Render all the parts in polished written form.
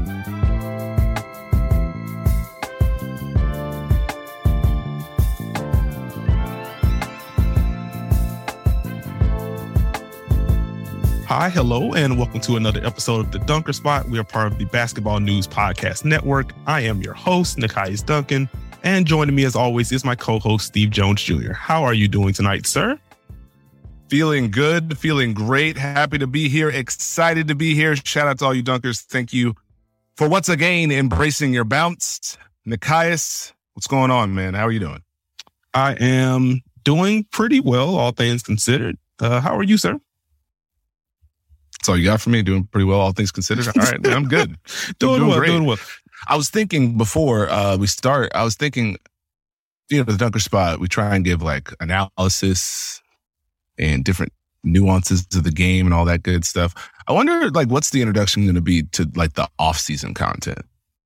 Hi, hello, and welcome to another episode of The Dunker Spot. We are part of the Basketball News Podcast Network. I am your host, Nekias Duncan, and joining me as always is my co-host, Steve Jones Jr. How are you doing tonight, sir? Feeling good, feeling great, happy to be here, excited to be here. Shout out to all you Dunkers. Thank you for once again embracing your bounce. Nekias, what's going on, man? How are you doing? I am doing pretty well, all things considered. How are you, sir? That's all you got for me? Doing pretty well, all things considered? All right, man, I'm good. Doing well. I was thinking before we start, the Dunker Spot, we try and give like analysis and different nuances to the game and all that good stuff. I wonder, like, what's the introduction going to be to like the off-season content?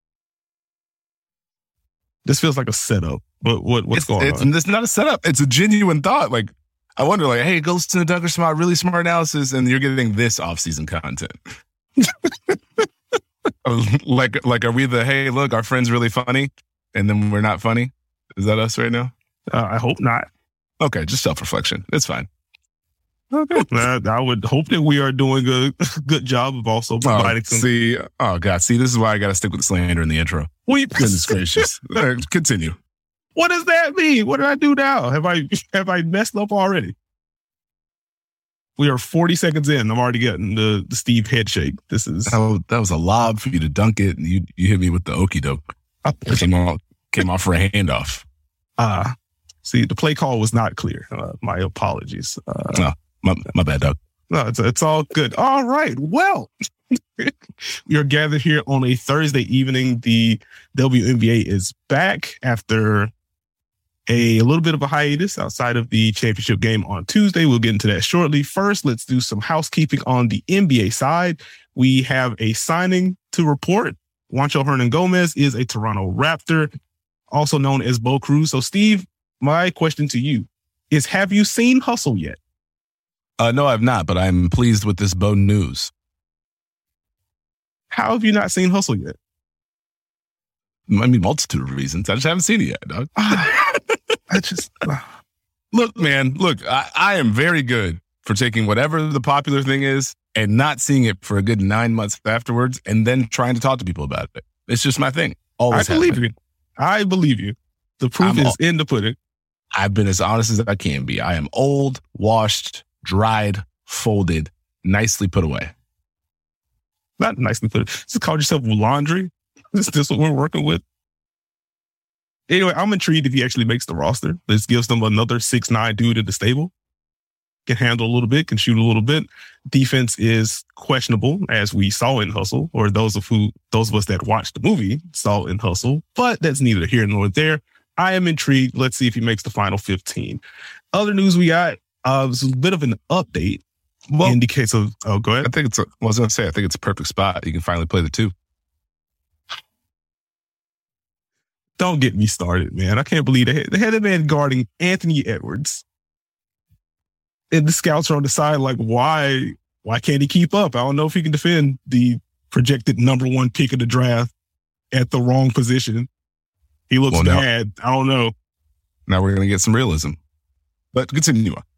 This feels like a setup, but what's going on? It's not a setup. It's a genuine thought. Like, I wonder, like, hey, go listen to Dunker Spot, really smart analysis, and you're getting this off-season content. like, are we the, hey, look, our friend's really funny, and then we're not funny? Is that us right now? I hope not. Okay, just self-reflection. It's fine. Okay. I would hope that we are doing a good job of also providing some... See, this is why I got to stick with the slander in the intro. Goodness gracious. Continue. What does that mean? What did I do now? Have I messed up already? We are 40 seconds in. I'm already getting the Steve head shake. This is... That was a lob for you to dunk it, and you hit me with the okie doke. Came off for a handoff. See, the play call was not clear. My apologies. My bad, Doug. No, it's all good. All right. Well, we are gathered here on a Thursday evening. The WNBA is back after a little bit of a hiatus outside of the championship game on Tuesday. We'll get into that shortly. First, let's do some housekeeping on the NBA side. We have a signing to report. Juancho Hernangomez is a Toronto Raptor, also known as Bo Cruz. So, Steve, my question to you is, have you seen Hustle yet? No, I've not, but I'm pleased with this Bo news. How have you not seen Hustle yet? I mean, multitude of reasons. I just haven't seen it yet, dog. Look, man, I am very good for taking whatever the popular thing is and not seeing it for a good 9 months afterwards and then trying to talk to people about it. It's just my thing. I believe you. The proof is in the pudding. I've been as honest as I can be. I am old, washed, dried, folded, nicely put away. Not nicely put. Just call yourself laundry. Is this what we're working with? Anyway, I'm intrigued if he actually makes the roster. This gives them another 6'9" dude in the stable. Can handle a little bit, can shoot a little bit. Defense is questionable, as we saw in Hustle, or those of us that watched the movie saw in Hustle. But that's neither here nor there. I am intrigued. Let's see if he makes the final 15. Other news we got was a bit of an update in the case of... Oh, go ahead. I think it's a perfect spot. You can finally play the two. Don't get me started, man. I can't believe they had a man guarding Anthony Edwards. And the scouts are on the side like, why can't he keep up? I don't know if he can defend the projected number 1 pick of the draft at the wrong position. He looks bad. I don't know. Now we're going to get some realism. But continue on.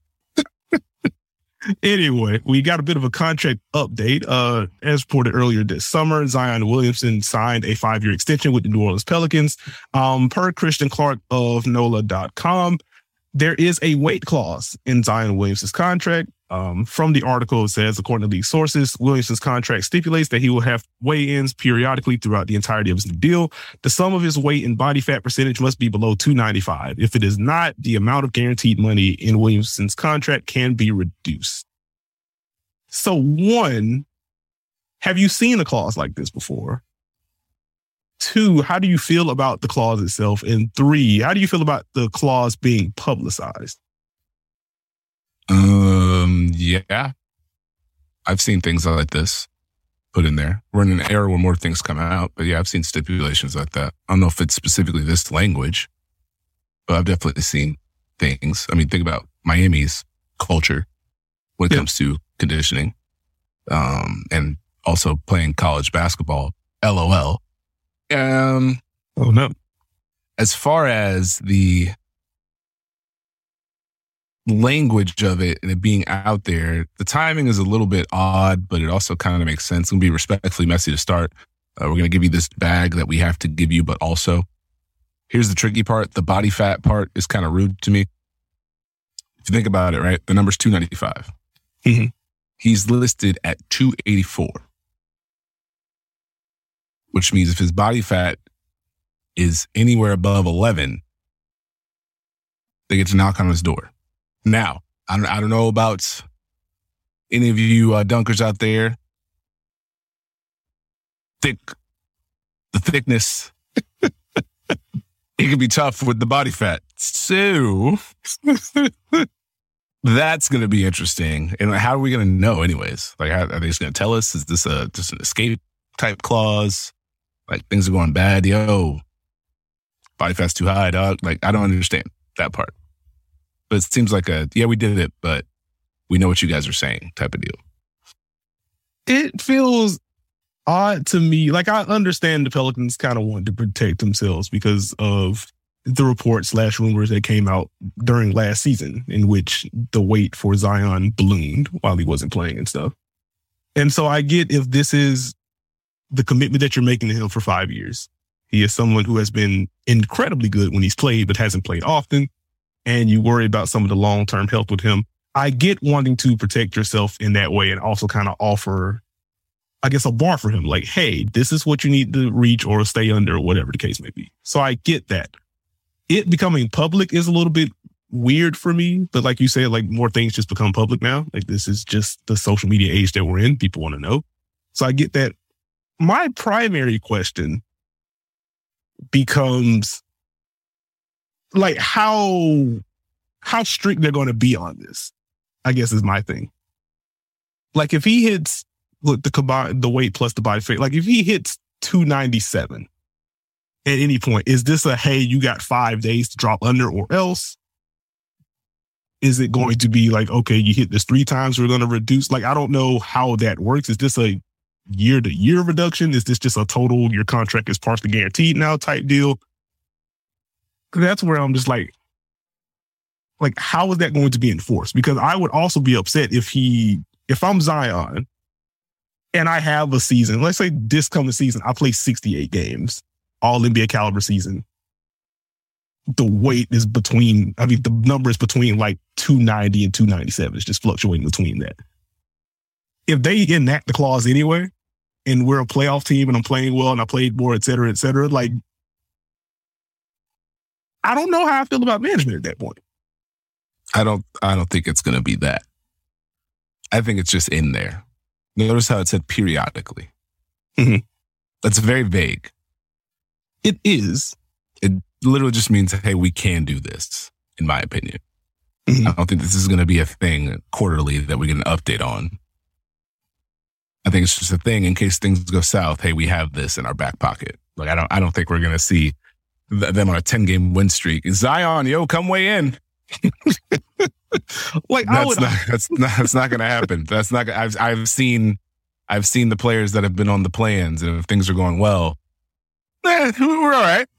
Anyway, we got a bit of a contract update. As reported earlier this summer, Zion Williamson signed a 5-year extension with the New Orleans Pelicans. Per Christian Clark of NOLA.com, there is a wait clause in Zion Williamson's contract. From the article, it says, according to league sources, Williamson's contract stipulates that he will have weigh-ins periodically throughout the entirety of his deal. The sum of his weight and body fat percentage must be below 295. If it is not, the amount of guaranteed money in Williamson's contract can be reduced. So 1, have you seen a clause like this before? 2, how do you feel about the clause itself? And 3, how do you feel about the clause being publicized? Yeah. I've seen things like this put in there. We're in an era where more things come out, but yeah, I've seen stipulations like that. I don't know if it's specifically this language, but I've definitely seen things. I mean, think about Miami's culture when it comes to conditioning, and also playing college basketball LOL. Oh no. As far as the language of it and it being out there, the timing is a little bit odd, but it also kind of makes sense. It's going to be respectfully messy to start. We're going to give you this bag that we have to give you, but also, here's the tricky part. The body fat part is kind of rude to me. If you think about it, right? The number's 295. Mm-hmm. He's listed at 284, which means if his body fat is anywhere above 11, they get to knock on his door. Now, I don't know about any of you dunkers out there. The thickness, it can be tough with the body fat. So that's going to be interesting. And how are we going to know anyways? Like, are they just going to tell us? Is this just an escape type clause? Like, things are going bad. Yo, body fat's too high, dog. Like, I don't understand that part. But it seems like we did it, but we know what you guys are saying type of deal. It feels odd to me. Like, I understand the Pelicans kind of want to protect themselves because of the reports / rumors that came out during last season in which the weight for Zion ballooned while he wasn't playing and stuff. And so I get if this is the commitment that you're making to him for 5 years. He is someone who has been incredibly good when he's played, but hasn't played often. And you worry about some of the long-term health with him. I get wanting to protect yourself in that way and also kind of offer, I guess, a bar for him. Like, hey, this is what you need to reach or stay under or whatever the case may be. So I get that. It becoming public is a little bit weird for me. But like you said, like more things just become public now. Like this is just the social media age that we're in. People want to know. So I get that. My primary question becomes like how strict they're going to be on this, I guess is my thing. Like if he hits the weight plus the body fat, like if he hits 297 at any point, is this a, hey, you got 5 days to drop under or else? Is it going to be like, okay, you hit this 3 times, we're going to reduce? Like, I don't know how that works. Is this a year-to-year reduction? Is this just a total, your contract is partially guaranteed now type deal? That's where I'm just like, how is that going to be enforced? Because I would also be upset if I'm Zion and I have a season, let's say this coming season, I play 68 games, all NBA caliber season. The weight is the number is between like 290 and 297. It's just fluctuating between that. If they enact the clause anyway, and we're a playoff team and I'm playing well and I played more, et cetera, like, I don't know how I feel about management at that point. I don't think it's going to be that. I think it's just in there. Notice how it said periodically. Mm-hmm. That's very vague. It is. It literally just means, hey, we can do this, in my opinion. Mm-hmm. I don't think this is going to be a thing quarterly that we get an update on. I think it's just a thing in case things go south. Hey, we have this in our back pocket. Like, I don't think we're going to see them on a 10-game win streak. Zion, yo, come weigh in. Like, that's not going to happen. That's not. I've seen the players that have been on the plans, and if things are going well, we're all right.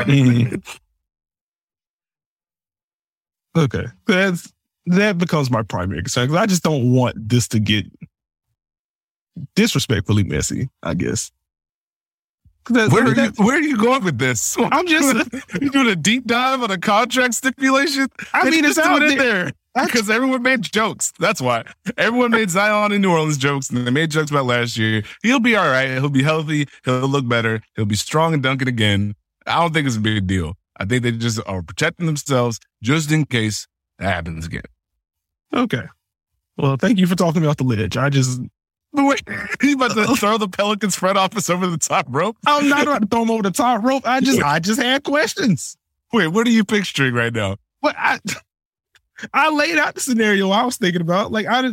Okay, that becomes my primary concern because I just don't want this to get disrespectfully messy, I guess. Where are you going with this? I'm just you doing a deep dive on a contract stipulation. I mean, it's out there because everyone made jokes. That's why everyone made Zion in New Orleans jokes, and they made jokes about last year. He'll be all right. He'll be healthy. He'll look better. He'll be strong and dunking again. I don't think it's a big deal. I think they just are protecting themselves just in case that happens again. Okay. Well, thank you for talking me off the ledge. Wait, you about to throw the Pelicans front office over the top rope? I'm not about to throw them over the top rope. I just had questions. Wait, what are you picturing right now? But I laid out the scenario I was thinking about. Like, I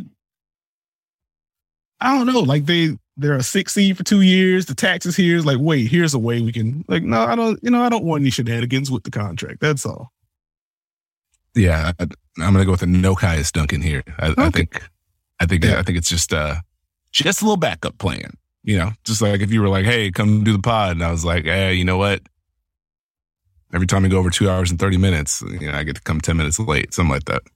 don't know. Like, they're a 6 seed for 2 years. The taxes here is like, wait, here's a way we can, like, no, I don't want any shenanigans with the contract. That's all. Yeah, I'm gonna go with a no Caius Duncan here. I think it's just a little backup plan. You know, just like if you were like, hey, come do the pod. And I was like, hey, you know what? Every time I go over 2 hours and 30 minutes, you know, I get to come 10 minutes late, something like that.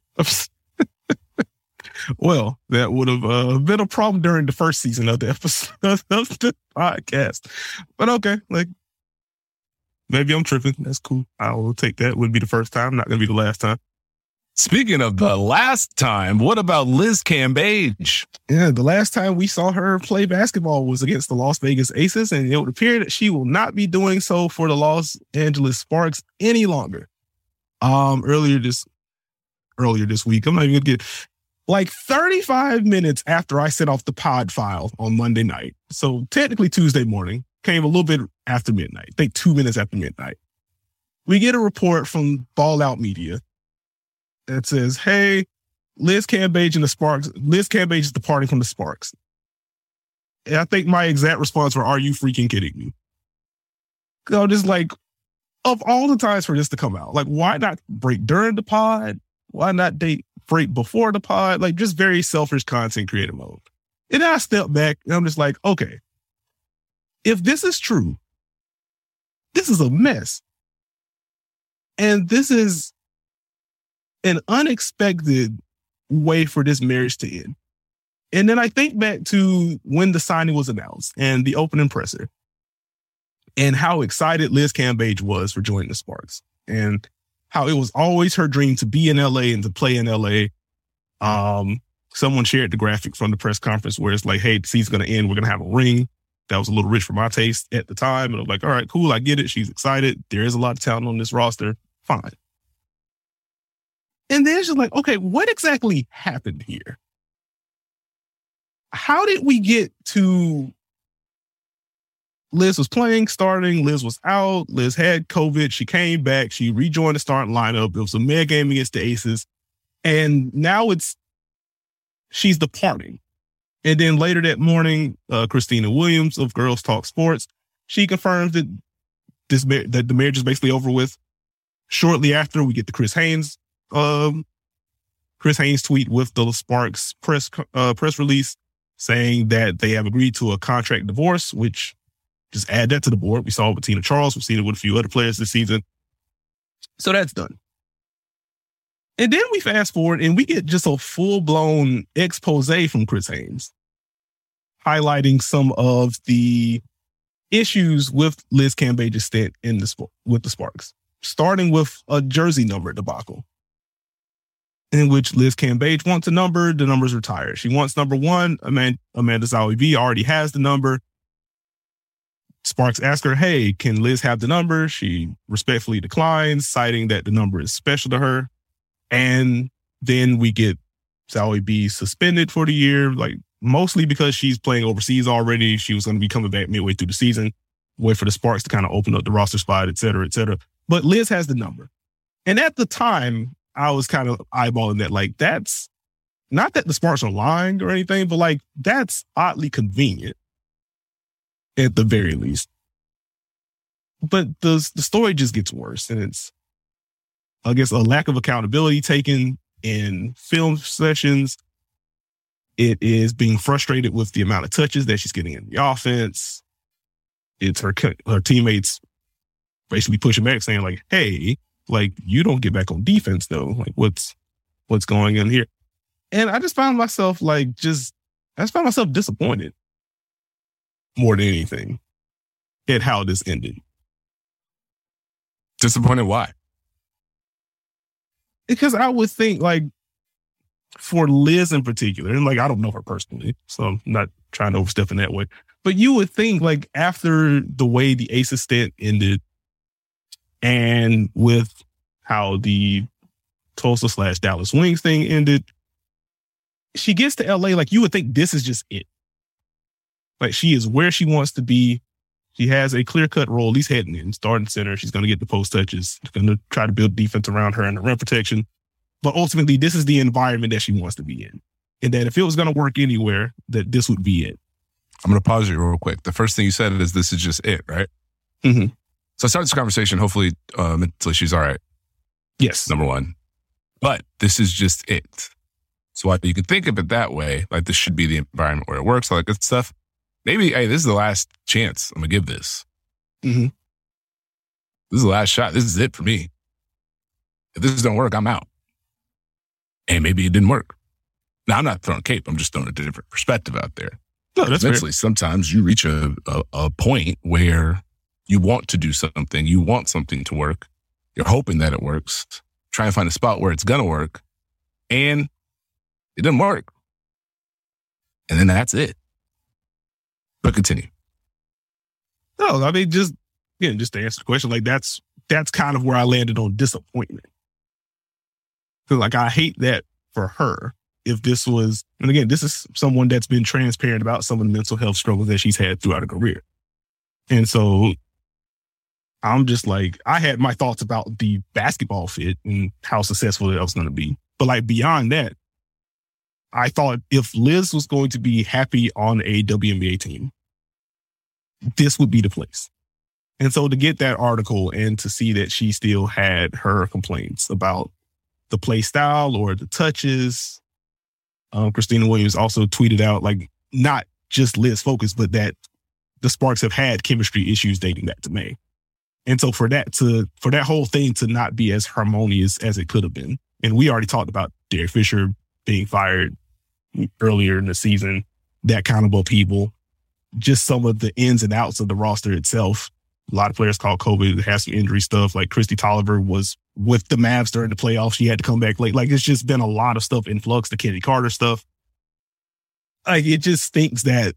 Well, that would have been a problem during the first season of the episode of the podcast. But okay, like, maybe I'm tripping. That's cool. I will take that. Wouldn't be the first time. Not going to be the last time. Speaking of the last time, what about Liz Cambage? Yeah, the last time we saw her play basketball was against the Las Vegas Aces, and it would appear that she will not be doing so for the Los Angeles Sparks any longer. Earlier this week, I'm not even going to get like 35 minutes after I set off the pod file on Monday night. So technically Tuesday morning, came a little bit after midnight. I think 2 minutes after midnight. We get a report from Ball Out Media that says, hey, Liz Cambage and the Sparks, Liz Cambage is departing from the Sparks. And I think my exact response were, are you freaking kidding me? So just like, of all the times for this to come out, like, why not break during the pod? Why not break before the pod? Like, just very selfish content creator mode. And then I step back and I'm just like, okay, if this is true, this is a mess. And this is an unexpected way for this marriage to end. And then I think back to when the signing was announced and the opening presser and how excited Liz Cambage was for joining the Sparks and how it was always her dream to be in LA and to play in LA. Someone shared the graphic from the press conference where it's like, hey, the season's going to end. We're going to have a ring. That was a little rich for my taste at the time. And I'm like, all right, cool. I get it. She's excited. There is a lot of talent on this roster. Fine. And then it's just like, okay, what exactly happened here? How did we get to Liz was playing, starting, Liz was out, Liz had COVID, she came back, she rejoined the starting lineup. It was a mega game against the Aces. And now she's departing. And then later that morning, Christina Williams of Girls Talk Sports, she confirms that that the marriage is basically over with. Shortly after, we get the Chris Haynes tweet with the Sparks press release saying that they have agreed to a contract divorce, which just add that to the board. We saw it with Tina Charles. We've seen it with a few other players this season. So that's done. And then we fast forward and we get just a full-blown expose from Chris Haynes, highlighting some of the issues with Liz Cambage's stint with the Sparks, starting with a jersey number debacle, in which Liz Cambage wants a number, the number's retired. She wants number 1. Amanda Zahui already has the number. Sparks ask her, hey, can Liz have the number? She respectfully declines, citing that the number is special to her. And then we get Zahui suspended for the year, like mostly because she's playing overseas already. She was going to be coming back midway through the season, wait for the Sparks to kind of open up the roster spot, et cetera, et cetera. But Liz has the number. And at the time, I was kind of eyeballing that, like, that's not that the Sparks are lying or anything, but like, that's oddly convenient at the very least. But the story just gets worse. And it's, I guess, a lack of accountability taken in film sessions. It is being frustrated with the amount of touches that she's getting in the offense. It's her teammates basically pushing back, saying like, hey, like, you don't get back on defense though. Like, what's going on here? And I just found myself disappointed more than anything at how this ended. Disappointed? Why? Because I would think, like, for Liz in particular, and like, I don't know her personally, so I'm not trying to overstep in that way, but you would think, like, after the way the Aces stint ended and with how the Tulsa/Dallas Wings thing ended, she gets to LA, like, you would think this is just it. Like, she is where she wants to be. She has a clear-cut role, at least heading in, starting center. She's going to get the post touches. She's going to try to build defense around her and the rim protection. But ultimately, this is the environment that she wants to be in. And that if it was going to work anywhere, that this would be it. I'm going to pause you real quick. The first thing you said is this is just it, right? Mm-hmm. So I started this conversation, hopefully mentally she's all right. Yes. Number 1. But this is just it. So you can think of it that way, like this should be the environment where it works, all that good stuff. maybe, hey, this is the last chance I'm going to give this. Mm-hmm. This is the last shot. This is it for me. If this don't work, I'm out. And maybe it didn't work. Now, I'm not throwing cape. I'm just throwing a different perspective out there. No, that's eventually, sometimes you reach a point where you want to do something. You want something to work. You're hoping that it works. Try and find a spot where it's going to work. And it didn't work. And then that's it. But continue. No, I mean, just to answer the question, like that's kind of where I landed on disappointment. Because like, I hate that for her. If this was, and again, this is someone that's been transparent about some of the mental health struggles that she's had throughout her career. And so I'm just like, I had my thoughts about the basketball fit and how successful it was going to be. But like beyond that, I thought if Liz was going to be happy on a WNBA team, this would be the place. And so to get that article and to see that she still had her complaints about the play style or the touches, Christina Williams also tweeted out, like, not just Liz focused, but that the Sparks have had chemistry issues dating back to May. And so for that whole thing to not be as harmonious as it could have been. And we already talked about Derek Fisher being fired earlier in the season, that kind of upheaval, just some of the ins and outs of the roster itself. A lot of players called COVID, had some injury stuff. Like Christy Tolliver was with the Mavs during the playoffs. She had to come back late. Like, it's just been a lot of stuff in flux, the Kenny Carter stuff. Like, it just stinks that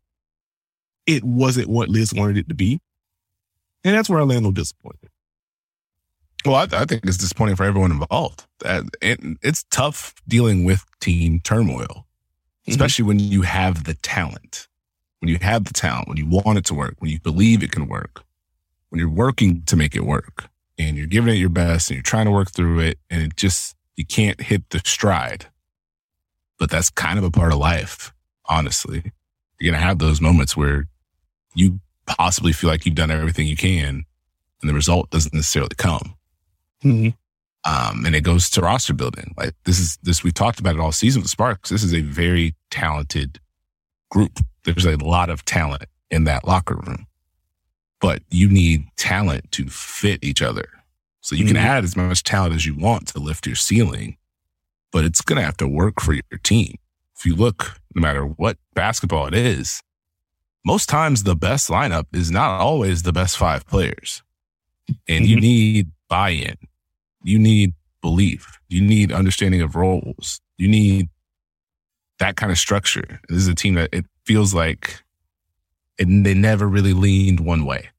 it wasn't what Liz wanted it to be. And that's where I land on disappointment. Well, I think it's disappointing for everyone involved. It's tough dealing with team turmoil, especially when you have the talent. When you have the talent, when you want it to work, when you believe it can work, when you're working to make it work and you're giving it your best and you're trying to work through it and it just, you can't hit the stride. But that's kind of a part of life, honestly. You're going to have those moments where you possibly feel like you've done everything you can and the result doesn't necessarily come. Mm-hmm. And it goes to roster building. Like this, we talked about it all season with the Sparks. This is a very talented group. There's a lot of talent in that locker room, but you need talent to fit each other. So you can add as much talent as you want to lift your ceiling, but it's going to have to work for your team. If you look, no matter what basketball it is, most times the best lineup is not always the best 5 players. And you need buy-in. You need belief. You need understanding of roles. You need that kind of structure. This is a team that it feels like they never really leaned one way.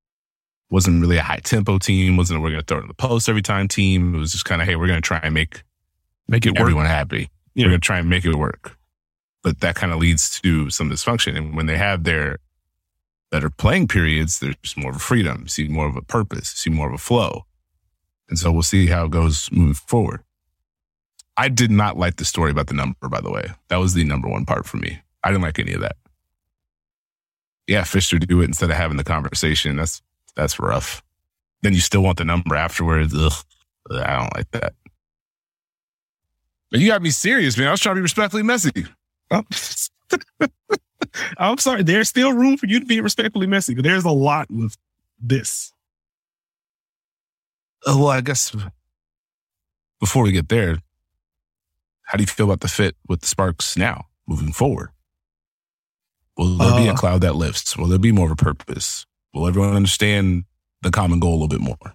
Wasn't really a high tempo team. Wasn't we're going to throw it in the post every time team. It was just kind of, hey, we're going to try and make it everyone happy. Yeah. We're going to try and make it work. But that kind of leads to some dysfunction. And when they have their better playing periods, there's more of a freedom, you see more of a purpose, you see more of a flow. And so we'll see how it goes moving forward. I did not like the story about the number, by the way. That was the number one part for me. I didn't like any of that. Yeah, Fisher do it instead of having the conversation. That's rough. Then you still want the number afterwards. Ugh, I don't like that. But you got me serious, man. I was trying to be respectfully messy. Oh. I'm sorry. There's still room for you to be respectfully messy, but there's a lot with this. Well, I guess before we get there, how do you feel about the fit with the Sparks now, moving forward? Will there be a cloud that lifts? Will there be more of a purpose? Will everyone understand the common goal a little bit more?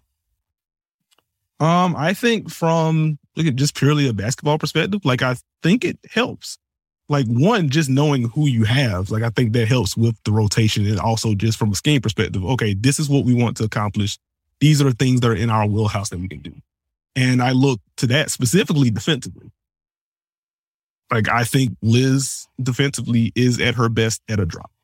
I think from just purely a basketball perspective, like I think it helps. Like one, just knowing who you have, like I think that helps with the rotation, and also just from a scheme perspective. Okay, this is what we want to accomplish. These are the things that are in our wheelhouse that we can do. And I look to that specifically defensively. Like I think Liz defensively is at her best at a drop.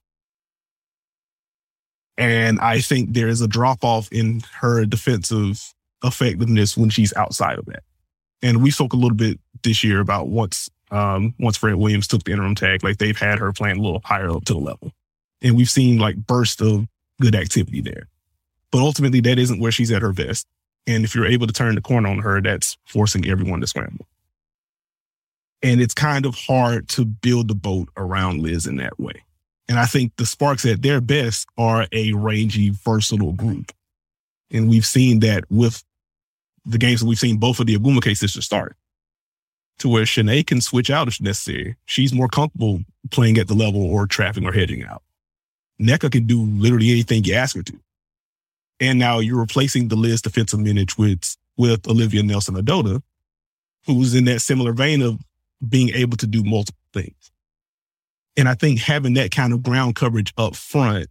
And I think there is a drop off in her defensive effectiveness when she's outside of that. And we spoke a little bit this year about once Fred Williams took the interim tag, like they've had her playing a little higher up to the level. And we've seen like bursts of good activity there. But ultimately, that isn't where she's at her best. And if you're able to turn the corner on her, that's forcing everyone to scramble. And it's kind of hard to build a boat around Liz in that way. And I think the Sparks at their best are a rangy, versatile group. And we've seen that with the games that we've seen both of the Ogwumike sisters start, to where Shanae can switch out if necessary. She's more comfortable playing at the level or trapping or hedging out. Nneka can do literally anything you ask her to. And now you're replacing the Liz defensive minute with Olivia Nelson-Ododa, who's in that similar vein of being able to do multiple things. And I think having that kind of ground coverage up front,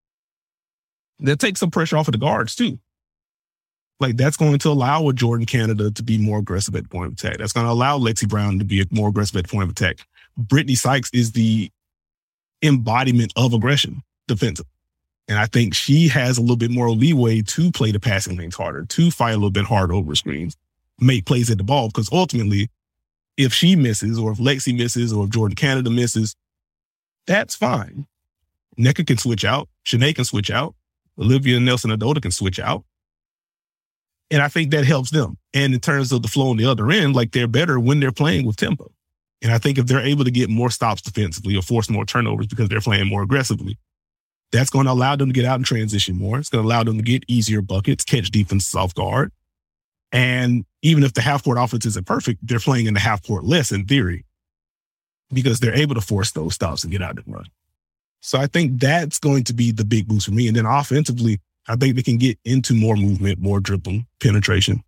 that takes some pressure off of the guards too. Like, that's going to allow a Jordan Canada to be more aggressive at the point of attack. That's going to allow Lexi Brown to be more aggressive at the point of attack. Brittany Sykes is the embodiment of aggression defensive. And I think she has a little bit more leeway to play the passing lanes harder, to fight a little bit harder over screens, make plays at the ball. Because ultimately, if she misses, or if Lexi misses, or if Jordan Canada misses, that's fine. Nneka can switch out. Shanae can switch out. Olivia Nelson-Ododa can switch out. And I think that helps them. And in terms of the flow on the other end, like, they're better when they're playing with tempo. And I think if they're able to get more stops defensively or force more turnovers because they're playing more aggressively, that's going to allow them to get out and transition more. It's going to allow them to get easier buckets, catch defenses off guard. And even if the half-court offense isn't perfect, they're playing in the half-court less in theory because they're able to force those stops and get out and run. So I think that's going to be the big boost for me. And then offensively, I think they can get into more movement, more dribbling, penetration.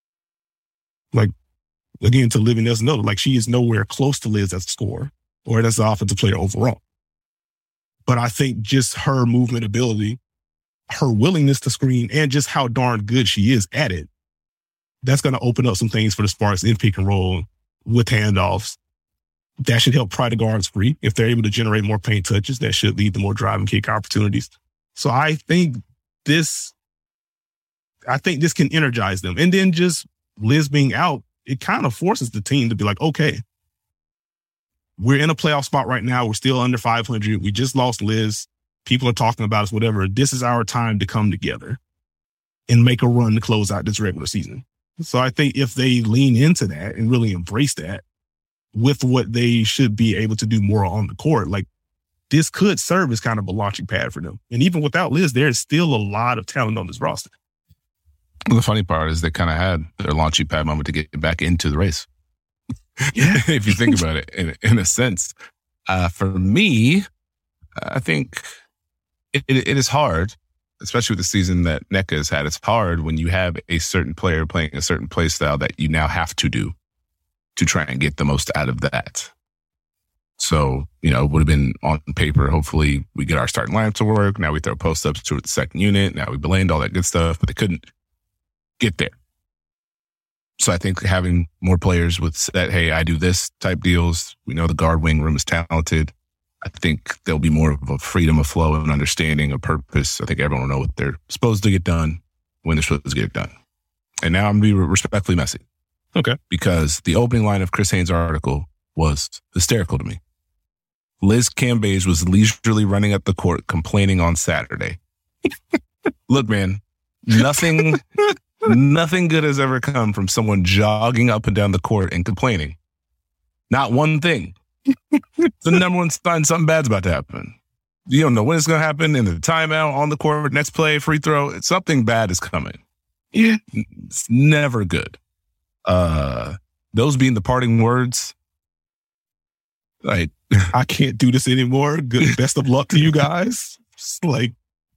Like, again, to Olivia Nelson-Ododa, like, she is nowhere close to Liz as a scorer or as an offensive player overall. But I think just her movement ability, her willingness to screen, and just how darn good she is at it, that's going to open up some things for the Sparks in pick and roll with handoffs. That should help pry the guards free. If they're able to generate more paint touches, that should lead to more drive and kick opportunities. So I think this can energize them. And then just Liz being out, it kind of forces the team to be like, okay, we're in a playoff spot right now. We're still under 500. We just lost Liz. People are talking about us, whatever. This is our time to come together and make a run to close out this regular season. So I think if they lean into that and really embrace that with what they should be able to do more on the court, like, this could serve as kind of a launching pad for them. And even without Liz, there's still a lot of talent on this roster. Well, the funny part is they kind of had their launching pad moment to get back into the race. Yeah. If you think about it in a sense. For me, I think it is hard, especially with the season that Nneka has had. It's hard when you have a certain player playing a certain play style that you now have to do to try and get the most out of that. So, it would have been on paper, hopefully we get our starting lineup to work. Now we throw post-ups to the second unit. Now we blend all that good stuff, but they couldn't get there. So I think having more players with set, hey, I do this type deals. We know the guard wing room is talented. I think there'll be more of a freedom of flow and understanding of purpose. I think everyone will know what they're supposed to get done when they're supposed to get it done. And now I'm going to be respectfully messy. Okay. Because the opening line of Chris Haynes' article was hysterical to me. Liz Cambage was leisurely running up the court complaining on Saturday. Look, man, nothing good has ever come from someone jogging up and down the court and complaining. Not one thing. It's the number one sign something bad's about to happen. You don't know when it's going to happen, in the timeout, on the court, next play, free throw. Something bad is coming. Yeah. It's never good. Those being the parting words, like, I can't do this anymore. Good, best of luck to you guys. Like,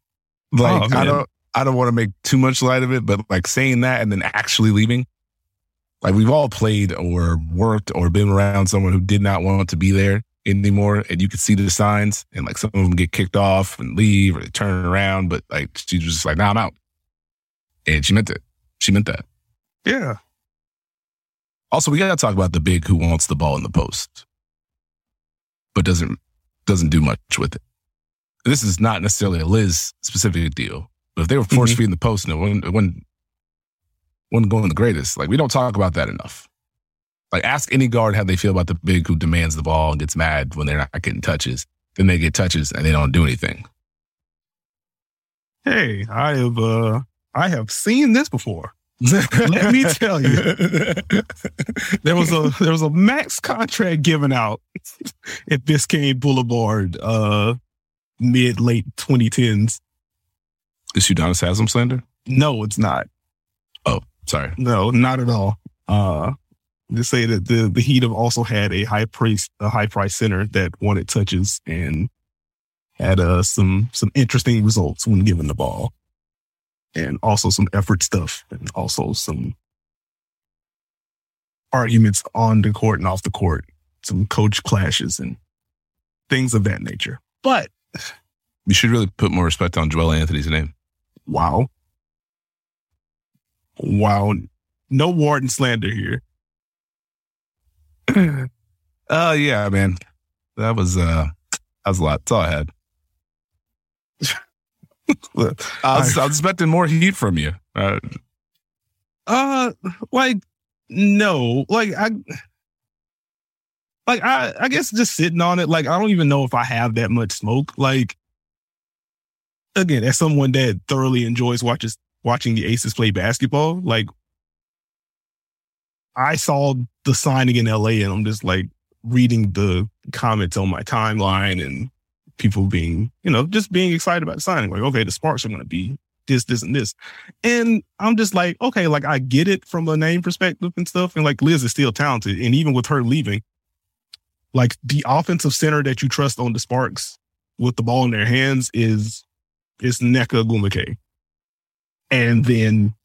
oh, I don't want to make too much light of it, but like saying that and then actually leaving, like, we've all played or worked or been around someone who did not want to be there anymore, and you could see the signs, and like some of them get kicked off and leave or they turn around, but like she was just like, "Nah, I'm out," and she meant it. She meant that. Yeah. Also, we got to talk about the big who wants the ball in the post, but doesn't do much with it. This is not necessarily a Liz specific deal, but if they were force feeding the post and it wasn't going the greatest, like, we don't talk about that enough. Like, ask any guard how they feel about the big who demands the ball and gets mad when they're not getting touches. Then they get touches and they don't do anything. Hey, I have seen this before. Let me tell you, there was a max contract given out at Biscayne Boulevard mid-late 2010s. Is Udonis Haslam slander? No, it's not. Oh, sorry. No, not at all. Just say that the Heat have also had a high price center that wanted touches and had some interesting results when given the ball, and also some effort stuff, and also some arguments on the court and off the court, some coach clashes and things of that nature. But you should really put more respect on Joel Anthony's name. Wow. No Warden slander here. Yeah, man. That was a lot. That's all I had. I was expecting more heat from you. No, I guess just sitting on it. Like, I don't even know if I have that much smoke. Like, again, as someone that thoroughly enjoys watching the Aces play basketball, like, I saw the signing in LA and I'm just like reading the comments on my timeline and people being, just being excited about the signing. Like, okay, the Sparks are going to be this, and this. And I'm just like, okay, like, I get it from a name perspective and stuff. And like, Liz is still talented. And even with her leaving, like, the offensive center that you trust on the Sparks with the ball in their hands is Nneka Ogwumike. And then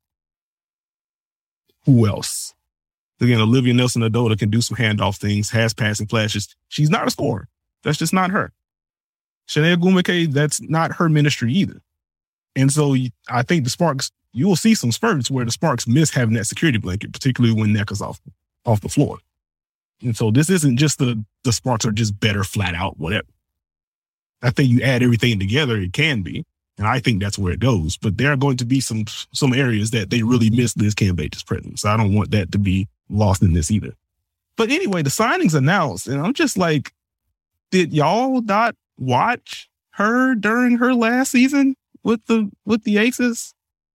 who else? Again, Olivia Nelson-Ododa can do some handoff things, has passing flashes. She's not a scorer. That's just not her. Shanae Ogwumike, that's not her ministry either. And so I think the Sparks, you will see some spurts where the Sparks miss having that security blanket, particularly when Nneka's off the floor. And so this isn't just the Sparks are just better flat out, whatever. I think you add everything together, it can be. And I think that's where it goes. But there are going to be some areas that they really miss Liz Cambage presence. So I don't want that to be lost in this either. But anyway, the signing's announced, and I'm just like, did y'all not watch her during her last season with the Aces?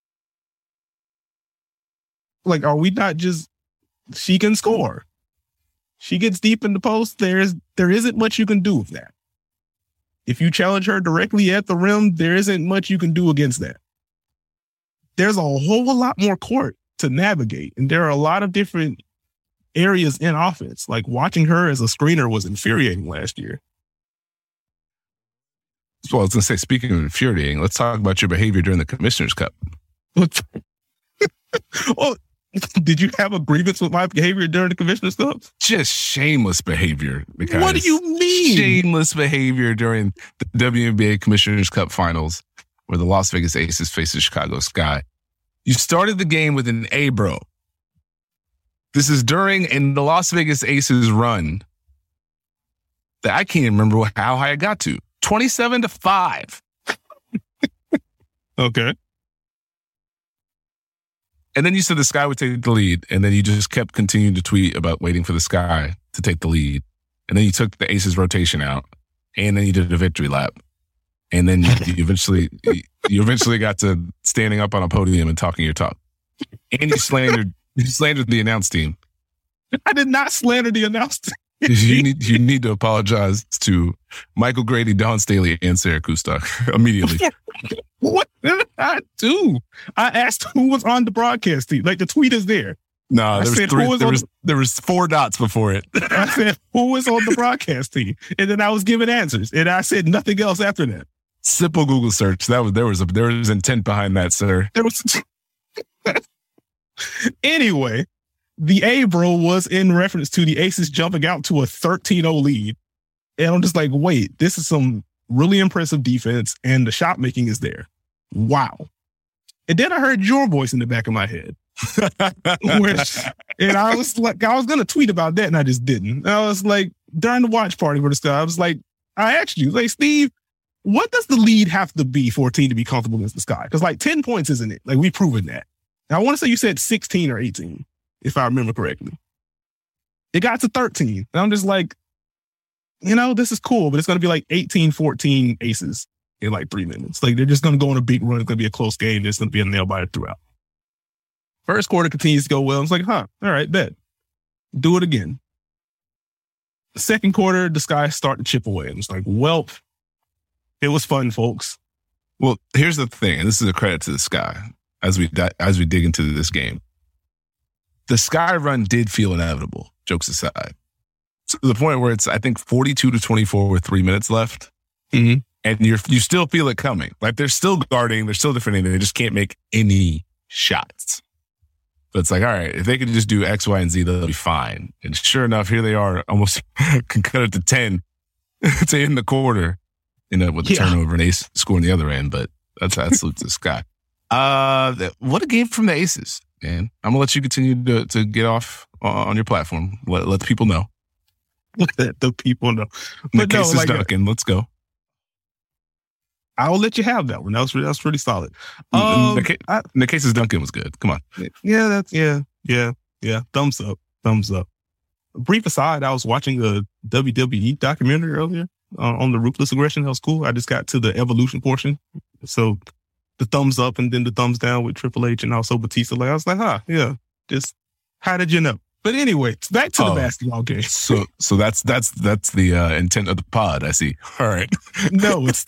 Like, are we not just, she can score. She gets deep in the post. There isn't much you can do with that. If you challenge her directly at the rim, there isn't much you can do against that. There's a whole lot more court to navigate. And there are a lot of different areas in offense. Like, watching her as a screener was infuriating last year. Well, I was going to say, speaking of infuriating, let's talk about your behavior during the Commissioner's Cup. Well, did you have a grievance with my behavior during the Commissioner's Cup? Just shameless behavior. Because what do you mean? Shameless behavior during the WNBA Commissioner's Cup Finals, where the Las Vegas Aces face the Chicago Sky. You started the game with an A, bro. This is during the Las Vegas Aces run that I can't remember how high it got to. 27-5. Okay. And then you said the Sky would take the lead, and then you just kept continuing to tweet about waiting for the Sky to take the lead. And then you took the Aces rotation out, and then you did a victory lap. And then you eventually got to standing up on a podium and talking your talk. And you slandered the announce team. I did not slander the announce team. You need to apologize to Michael Grady, Dawn Staley, and Sarah Kustok immediately. What did I do? I asked who was on the broadcast team. Like, the tweet is there. No, there was 4 dots before it. I said, who was on the broadcast team? And then I was giving answers. And I said nothing else after that. Simple Google search. There was intent behind that, sir. There was. Anyway, the A-bro was in reference to the Aces jumping out to a 13-0 lead. And I'm just like, wait, this is some really impressive defense, and the shot making is there. Wow. And then I heard your voice in the back of my head. And I was like, I was going to tweet about that, and I just didn't. And I was like, during the watch party for the stuff, I was like, I asked you, like, Steve, what does the lead have to be for a team to be comfortable against the Sky? Because, like, 10 points isn't it? Like, we've proven that. And I want to say you said 16 or 18, if I remember correctly. It got to 13. And I'm just like, this is cool, but it's going to be like 18-14 Aces in like 3 minutes. Like, they're just going to go on a big run. It's going to be a close game. There's going to be a nail biter throughout. First quarter continues to go well. It's like, all right, bet. Do it again. Second quarter, the Sky start to chip away. And it's like, well, It was fun, folks. Well, here's the thing, and this is a credit to the Sky as we dig into this game. The Sky run did feel inevitable, jokes aside. To the point where it's, I think, 42-24 with 3 minutes left. Mm-hmm. And you still feel it coming. Like, they're still guarding, they're still defending, they just can't make any shots. But it's like, all right, if they can just do X, Y, and Z, they'll be fine. And sure enough, here they are, almost can cut it to 10 to end the quarter. With the turnover and Ace scoring the other end, but that's salute to the Sky. What a game from the Aces, man. I'm gonna let you continue to get off on your platform. Let the people know. Let the people know. But Nicasis Duncan, let's go. I'll let you have that one. That was pretty solid. Nicasis Duncan was good. Come on. Yeah. Thumbs up. Brief aside, I was watching a WWE documentary earlier on the Ruthless Aggression. That was cool. I just got to the evolution portion. So the thumbs up and then the thumbs down with Triple H and also Batista. Like, I was like, yeah. Just, how did you know? But anyway, back to the basketball game. So that's the intent of the pod, I see. All right. No, it's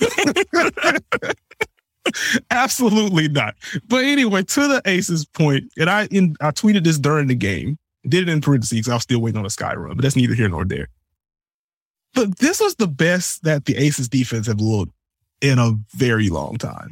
absolutely not. But anyway, to the Aces point, and I tweeted this during the game. Did it in parentheses because I was still waiting on a Sky run, but that's neither here nor there. But this was the best that the Aces defense have looked in a very long time.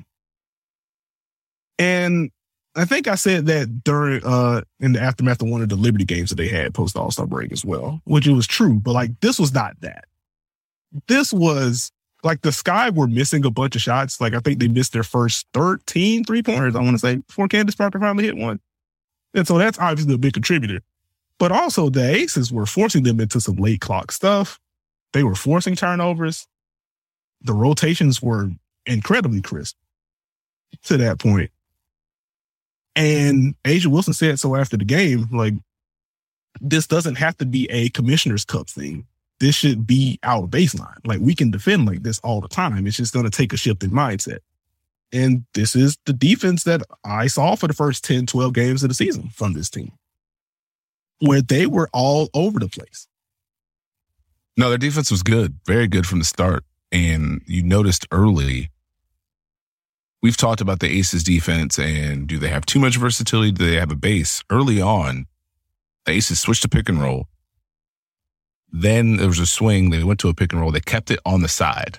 And I think I said that during in the aftermath of one of the Liberty games that they had post All-Star break as well, which it was true. But like, this was not that. This was like the Sky were missing a bunch of shots. Like, I think they missed their first 13 3-pointers, I want to say, before Candace Parker finally hit one. And so that's obviously a big contributor. But also the Aces were forcing them into some late clock stuff. They were forcing turnovers. The rotations were incredibly crisp to that point. And A'ja Wilson said so after the game, like, this doesn't have to be a Commissioner's Cup thing. This should be our baseline. Like, we can defend like this all the time. It's just going to take a shift in mindset. And this is the defense that I saw for the first 10, 12 games of the season from this team, where they were all over the place. No, their defense was good, very good from the start. And you noticed early, we've talked about the Aces defense and do they have too much versatility? Do they have a base? Early on, the Aces switched to pick and roll. Then there was a swing. They went to a pick and roll. They kept it on the side.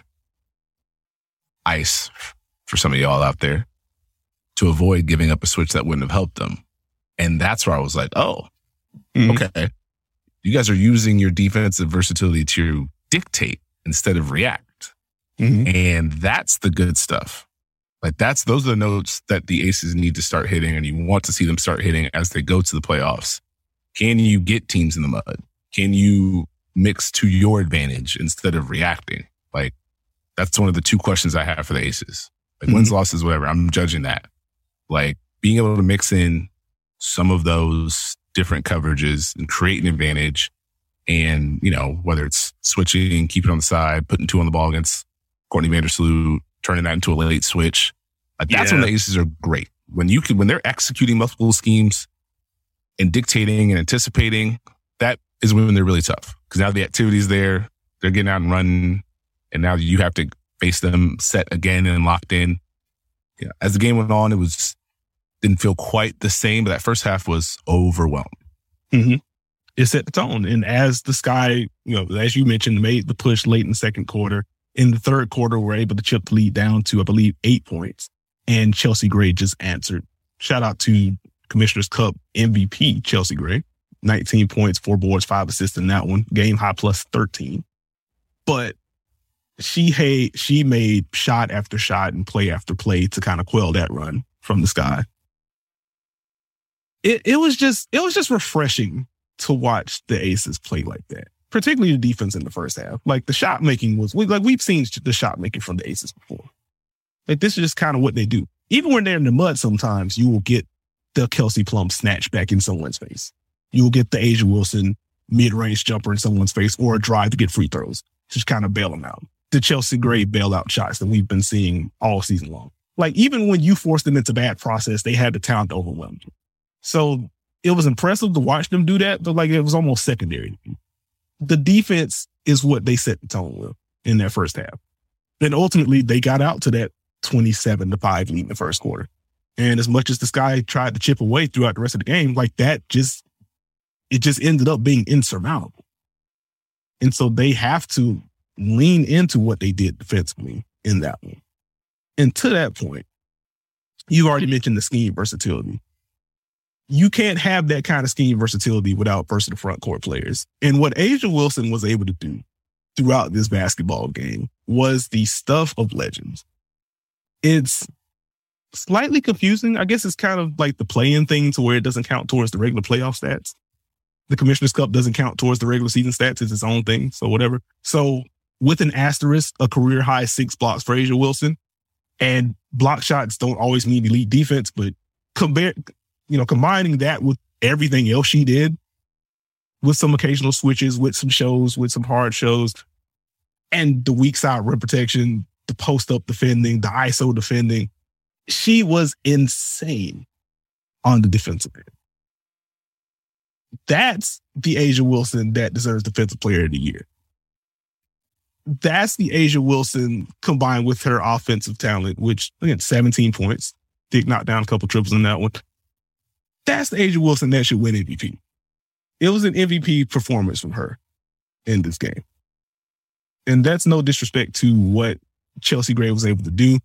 Ice for some of y'all out there to avoid giving up a switch that wouldn't have helped them. And that's where I was like, okay. You guys are using your defensive versatility to dictate instead of react. Mm-hmm. And that's the good stuff. Like, those are the notes that the Aces need to start hitting, and you want to see them start hitting as they go to the playoffs. Can you get teams in the mud? Can you mix to your advantage instead of reacting? Like, that's one of the two questions I have for the Aces. Like, wins, losses, whatever. I'm judging that. Like, being able to mix in some of those different coverages and create an advantage, and, you know, whether it's switching, keep it on the side, putting two on the ball against Courtney Vandersloot, turning that into a late switch. That's when the Aces are great. When they're executing multiple schemes and dictating and anticipating, that is when they're really tough. Because now the activity's there, they're getting out and running, and now you have to face them set again and locked in. Yeah. As the game went on, didn't feel quite the same, but that first half was overwhelming. Mm-hmm. It set the tone. And as the Sky, as you mentioned, made the push late in the second quarter, in the third quarter, we're able to chip the lead down to, I believe, 8 points. And Chelsea Gray just answered. Shout out to Commissioner's Cup MVP, Chelsea Gray. 19 points, 4 boards, 5 assists in that one. Game high plus 13. But she made shot after shot and play after play to kind of quell that run from the Sky. It was just refreshing to watch the Aces play like that, particularly the defense in the first half. Like, the shot making we've seen the shot making from the Aces before. Like, this is just kind of what they do. Even when they're in the mud, sometimes you will get the Kelsey Plum snatch back in someone's face. You will get the A'ja Wilson mid-range jumper in someone's face, or a drive to get free throws. Just kind of bail them out. The Chelsea Gray bailout shots that we've been seeing all season long. Like, even when you forced them into bad process, they had the talent to overwhelm you. So it was impressive to watch them do that, but like, it was almost secondary. The defense is what they set the tone with in their first half. And ultimately, they got out to that 27-5 lead in the first quarter. And as much as the Sky tried to chip away throughout the rest of the game, like it just ended up being insurmountable. And so they have to lean into what they did defensively in that one. And to that point, you've already mentioned the scheme versatility. You can't have that kind of scheme versatility without versatile front court players. And what A'ja Wilson was able to do throughout this basketball game was the stuff of legends. It's slightly confusing. I guess it's kind of like the play-in thing to where it doesn't count towards the regular playoff stats. The Commissioner's Cup doesn't count towards the regular season stats. It's its own thing. So whatever. So with an asterisk, a career high 6 blocks for A'ja Wilson, and block shots don't always mean elite defense, but combining that with everything else she did, with some occasional switches, with some shows, with some hard shows, and the weak side rim protection, the post-up defending, the ISO defending, she was insane on the defensive end. That's the A'ja Wilson that deserves Defensive Player of the Year. That's the A'ja Wilson combined with her offensive talent, which, again, 17 points. Did knock down a couple triples in that one. That's the A'ja Wilson that should win MVP. It was an MVP performance from her in this game. And that's no disrespect to what Chelsea Gray was able to do.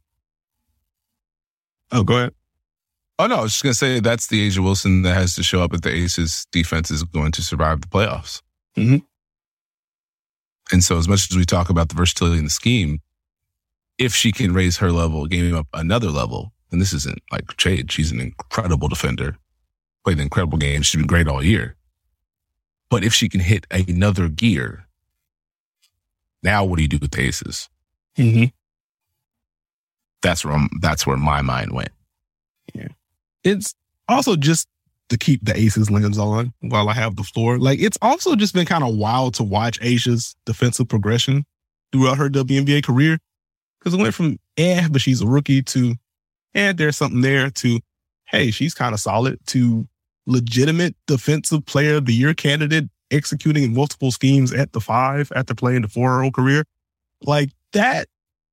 Oh, go ahead. Oh, no, I was just going to say that's the A'ja Wilson that has to show up if the Aces defense is going to survive the playoffs. Mm-hmm. And so as much as we talk about the versatility in the scheme, if she can raise her level, game up another level, and this isn't like shade, she's an incredible defender, played an incredible game, she's been great all year. But if she can hit another gear, now what do you do with the Aces? Mm-hmm. That's where my mind went. Yeah. It's also just to keep the Aces lens on while I have the floor. Like, it's also just been kind of wild to watch A'ja's defensive progression throughout her WNBA career. Because it went from, but she's a rookie, to, there's something there, to, hey, she's kind of solid, to legitimate Defensive Player of the Year candidate, executing in multiple schemes at the 5 after playing the 4-year-old career. Like, that,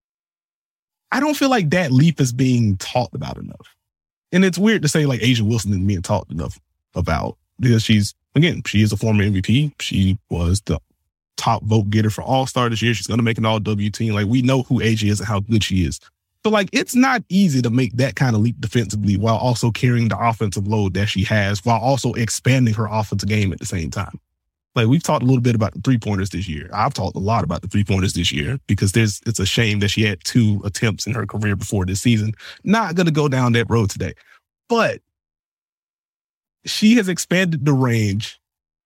I don't feel like that leap is being talked about enough. And it's weird to say like A'ja Wilson isn't being talked enough about, because she is a former MVP. She was the top vote getter for All-Star this year. She's going to make an All-W team. Like, we know who A'ja is and how good she is. So like, it's not easy to make that kind of leap defensively while also carrying the offensive load that she has, while also expanding her offensive game at the same time. Like, we've talked a little bit about the 3-pointers this year. I've talked a lot about the 3-pointers this year because it's a shame that she had 2 attempts in her career before this season. Not going to go down that road today. But she has expanded the range,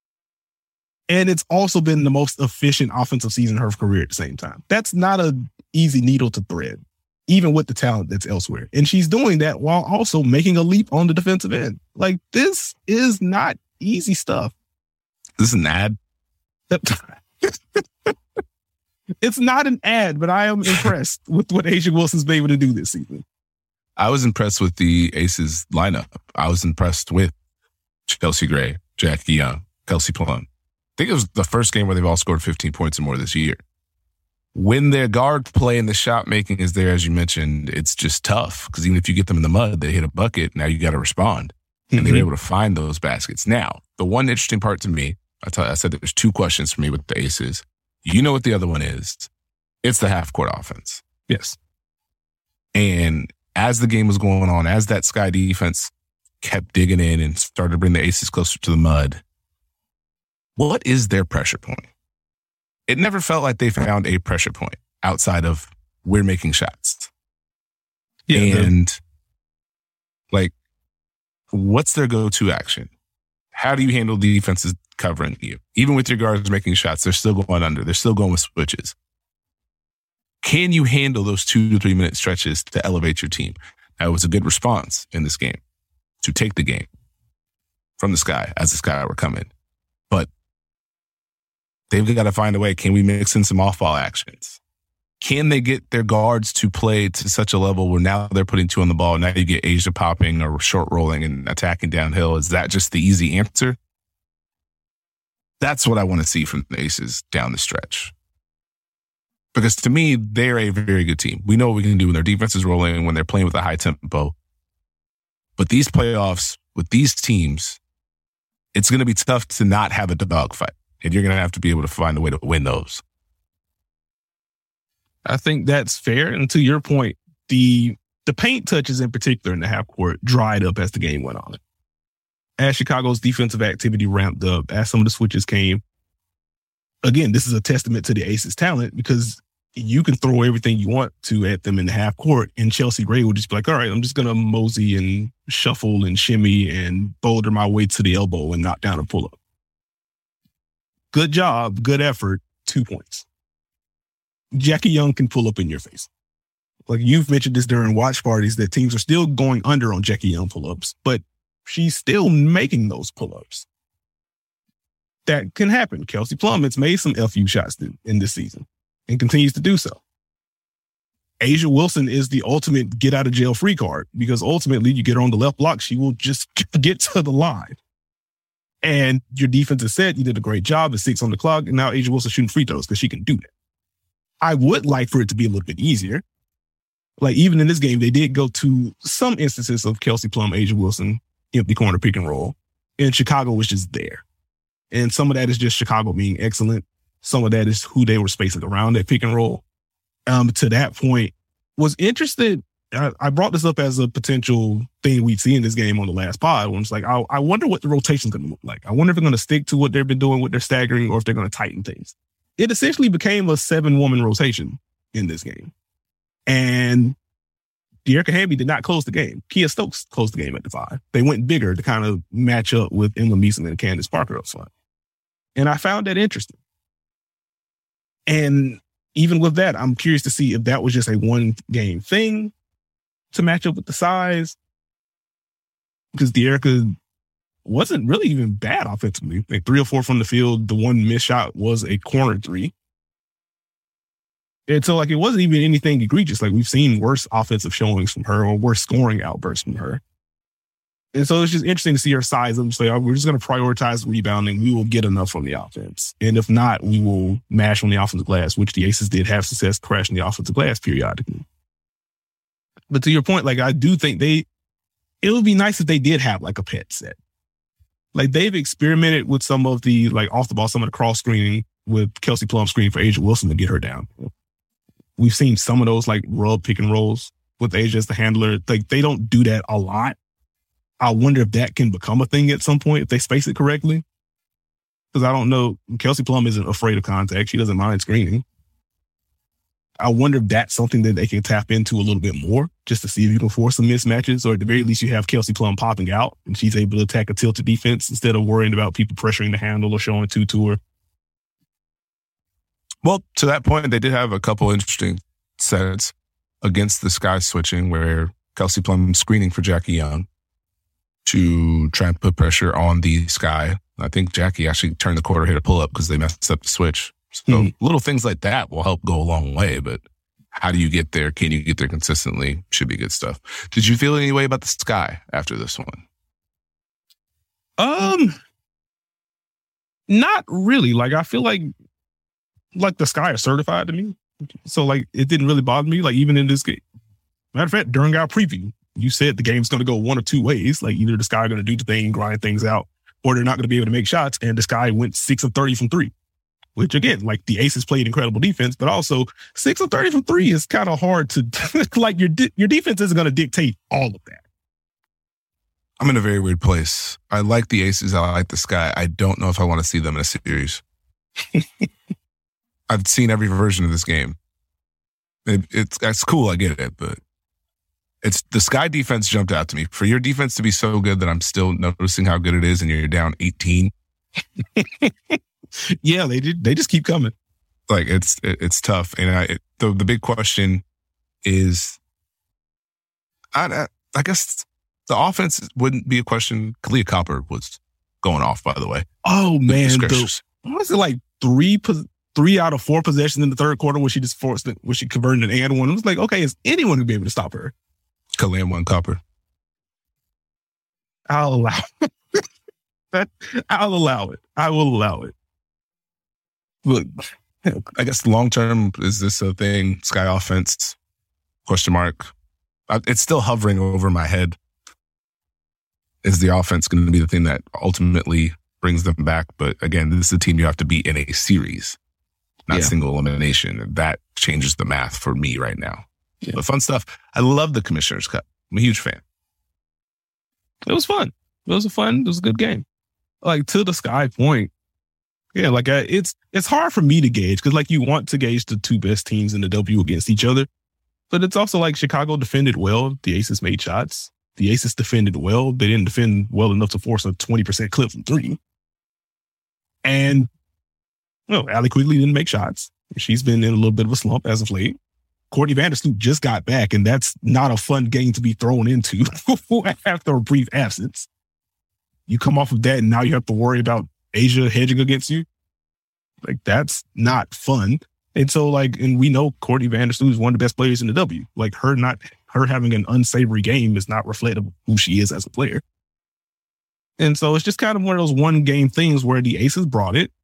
and it's also been the most efficient offensive season in her career at the same time. That's not an easy needle to thread, even with the talent that's elsewhere. And she's doing that while also making a leap on the defensive end. Like, this is not easy stuff. This is an ad? It's not an ad, but I am impressed with what A'ja Wilson's been able to do this season. I was impressed with the Aces lineup. I was impressed with Chelsea Gray, Jackie Young, Kelsey Plum. I think it was the first game where they've all scored 15 points or more this year. When their guard play and the shot making is there, as you mentioned, it's just tough, because even if you get them in the mud, they hit a bucket, now you got to respond. And they're able to find those baskets. Now, the one interesting part to me, I said there's 2 questions for me with the Aces. You know what the other one is. It's the half-court offense. Yes. And as the game was going on, as that Sky defense kept digging in and started to bring the Aces closer to the mud, what is their pressure point? It never felt like they found a pressure point outside of we're making shots. Yeah, and like, what's their go-to action? How do you handle defenses covering you? Even with your guards making shots, they're still going under. They're still going with switches. Can you handle those 2 to 3 minute stretches to elevate your team? Now, it was a good response in this game to take the game from the Sky as the Sky were coming. But they've got to find a way. Can we mix in some off-ball actions? Can they get their guards to play to such a level where now they're putting 2 on the ball? Now you get A'ja popping or short rolling and attacking downhill. Is that just the easy answer? That's what I want to see from the Aces down the stretch. Because to me, they're a very good team. We know what we can do when their defense is rolling, when they're playing with a high tempo. But these playoffs with these teams, it's going to be tough to not have a dogfight. And you're going to have to be able to find a way to win those. I think that's fair. And to your point, the paint touches in particular in the half court dried up as the game went on. As Chicago's defensive activity ramped up, as some of the switches came, again, this is a testament to the Aces' talent because you can throw everything you want to at them in the half court, and Chelsea Gray will just be like, all right, I'm just going to mosey and shuffle and shimmy and boulder my way to the elbow and knock down a pull-up. Good job, good effort, 2 points. Jackie Young can pull up in your face. Like you've mentioned this during watch parties that teams are still going under on Jackie Young pull-ups, but she's still making those pull-ups. That can happen. Kelsey Plum has made some FU shots in this season and continues to do so. A'ja Wilson is the ultimate get out of jail free card because ultimately you get her on the left block, she will just get to the line. And your defense is set. You did a great job. It's 6 on the clock. And now A'ja Wilson shooting free throws because she can do that. I would like for it to be a little bit easier. Like even in this game, they did go to some instances of Kelsey Plum, A'ja Wilson, empty corner pick and roll. And Chicago was just there. And some of that is just Chicago being excellent. Some of that is who they were spacing around that pick and roll. To that point, was interested. I brought this up as a potential thing we'd see in this game on the last pod. When it's like, I wonder what the rotation's going to look like. I wonder if they're going to stick to what they've been doing with their staggering or if they're going to tighten things. It essentially became a 7-woman rotation in this game. And Dearica Hamby did not close the game. Kia Stokes closed the game at the 5. They went bigger to kind of match up with Emma Meeson and Candace Parker up front. And I found that interesting. And even with that, I'm curious to see if that was just a one-game thing to match up with the size. Because Dearica wasn't really even bad offensively. Like 3 or 4 from the field. The one missed shot was a corner 3. And so like it wasn't even anything egregious. Like we've seen worse offensive showings from her or worse scoring outbursts from her. And so it's just interesting to see her size. I'm just like, we're just going to prioritize rebounding. We will get enough from the offense. And if not, we will mash on the offensive glass, which the Aces did have success crashing the offensive glass periodically. But to your point, like I do think it would be nice if they did have like a pet set. Like they've experimented with some of the like off the ball, some of the cross screening with Kelsey Plum screening for A'ja Wilson to get her down. We've seen some of those like rub pick and rolls with A'ja as the handler. Like they don't do that a lot. I wonder if that can become a thing at some point if they space it correctly. Because I don't know. Kelsey Plum isn't afraid of contact. She doesn't mind screening. I wonder if that's something that they can tap into a little bit more just to see if you can force some mismatches, or at the very least you have Kelsey Plum popping out and she's able to attack a tilted defense instead of worrying about people pressuring the handle or showing two to her. Well, to that point, they did have a couple interesting sets against the sky switching where Kelsey Plum screening for Jackie Young to try and put pressure on the sky. I think Jackie actually turned the quarter, hit a pull-up because they messed up the switch. So little things like that will help go a long way, but how do you get there? Can you get there consistently? Should be good stuff. Did you feel any way about the sky after this one? Not really. Like, I feel like the sky is certified to me. So, like, it didn't really bother me. Like, even in this game. Matter of fact, during our preview, you said the game's going to go one or two ways. Like, either the sky are going to do the thing, grind things out, or they're not going to be able to make shots. And the sky went 6 of 30 from 3. Which, again, like, the Aces played incredible defense, but also 6 of 30 from 3 is kind of hard to, like, your defense isn't going to dictate all of that. I'm in a very weird place. I like the Aces. I like the sky. I don't know if I want to see them in a series. I've seen every version of this game. It's cool. I get it, but it's the sky defense jumped out to me. For your defense to be so good that I'm still noticing how good it is, and you're down 18. Yeah, they did. They just keep coming. Like it's tough, and the big question is, I guess the offense wouldn't be a question. Kahleah Copper was going off, by the way. Oh man, what was it, like 3 out of 4 possessions in the third quarter where she just forced it, where she converted an and one? It was like, okay, is anyone gonna be able to stop her? Kahleah Copper. I'll allow it. I'll allow it. I will allow it. Look, I guess long term, is this a thing? Sky offense? Question mark. It's still hovering over my head. Is the offense going to be the thing that ultimately brings them back? But again, this is a team you have to beat in a series, not single elimination. That changes the math for me right now. Yeah. But fun stuff. I love the Commissioner's Cup. I'm a huge fan. It was fun. It was a good game. Like, to the Sky point, yeah, like it's hard for me to gauge because, like, you want to gauge the two best teams in the W against each other. But it's also like Chicago defended well. The Aces made shots. The Aces defended well. They didn't defend well enough to force a 20% clip from three. And, Allie Quigley didn't make shots. She's been in a little bit of a slump as of late. Courtney Vandersloot just got back, and that's not a fun game to be thrown into after a brief absence. You come off of that, and now you have to worry about Asia hedging against you. Like, that's not fun. And so, like, and we know Courtney Vandersloot is one of the best players in the W. Like, her having an unsavory game is not reflective of who she is as a player. And so it's just kind of one of those one game things where the Aces brought it,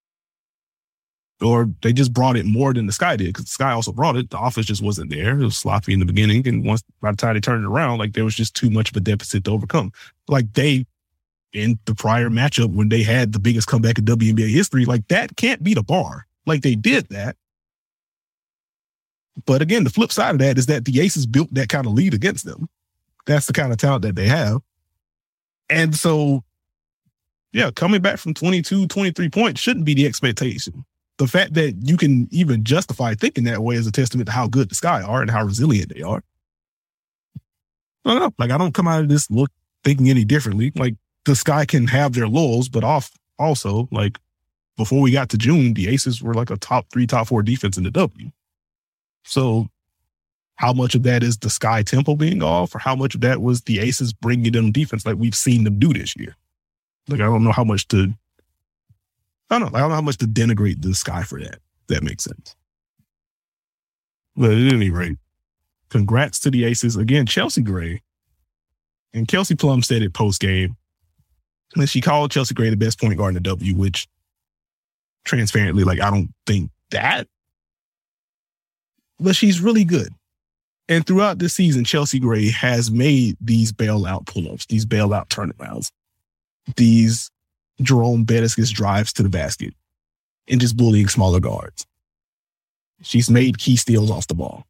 or they just brought it more than the Sky did, because the Sky also brought it. The offense just wasn't there. It was sloppy in the beginning. And by the time they turned it around, like, there was just too much of a deficit to overcome. Like, in the prior matchup, when they had the biggest comeback in WNBA history, like, that can't be the bar. Like, they did that. But again, the flip side of that is that the Aces built that kind of lead against them. That's the kind of talent that they have. And so, yeah, coming back from 22, 23 points shouldn't be the expectation. The fact that you can even justify thinking that way is a testament to how good the Sky are and how resilient they are. I don't know. Like, I don't come out of this thinking any differently. Like, the Sky can have their lulls, but also, like, before we got to June, the Aces were like a top 3, top 4 defense in the W. So how much of that is the Sky tempo being off, or how much of that was the Aces bringing them defense like we've seen them do this year? Like, I don't know how much to denigrate the Sky for that. If that makes sense. But at any rate, congrats to the Aces. Again, Chelsea Gray. And Kelsey Plum said it post-game. And she called Chelsea Gray the best point guard in the W, which, transparently, like, I don't think that. But she's really good. And throughout this season, Chelsea Gray has made these bailout pull-ups, these bailout turnarounds, these Jerome Bettis drives to the basket, and just bullying smaller guards. She's made key steals off the ball.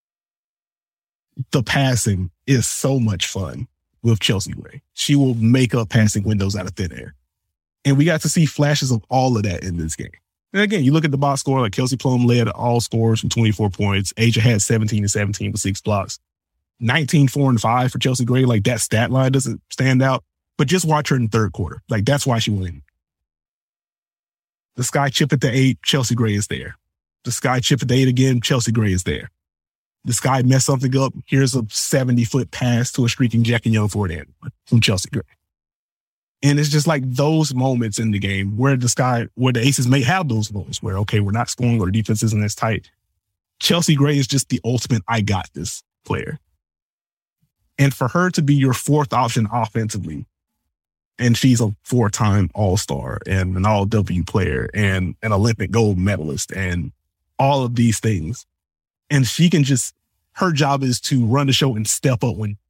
The passing is so much fun with Chelsea Gray. She will make up passing windows out of thin air. And we got to see flashes of all of that in this game. And again, you look at the box score, like, Kelsey Plum led all scorers with 24 points. Asia had 17 and 17 with 6 blocks. 19, 4, and 5 for Chelsea Gray. Like, that stat line doesn't stand out. But just watch her in the third quarter. Like, that's why she won. The Sky chip at the 8, Chelsea Gray is there. The Sky chip at the 8 again, Chelsea Gray is there. The Sky messed something up. Here's a 70-foot pass to a streaking Jackie Young for an end from Chelsea Gray. And it's just like those moments in the game where the Aces may have those moments where, okay, we're not scoring or the defense isn't as tight. Chelsea Gray is just the ultimate I got this player. And for her to be your fourth option offensively, and she's a 4-time All-Star and an All-W player and an Olympic gold medalist and all of these things. And she can her job is to run the show and step up when,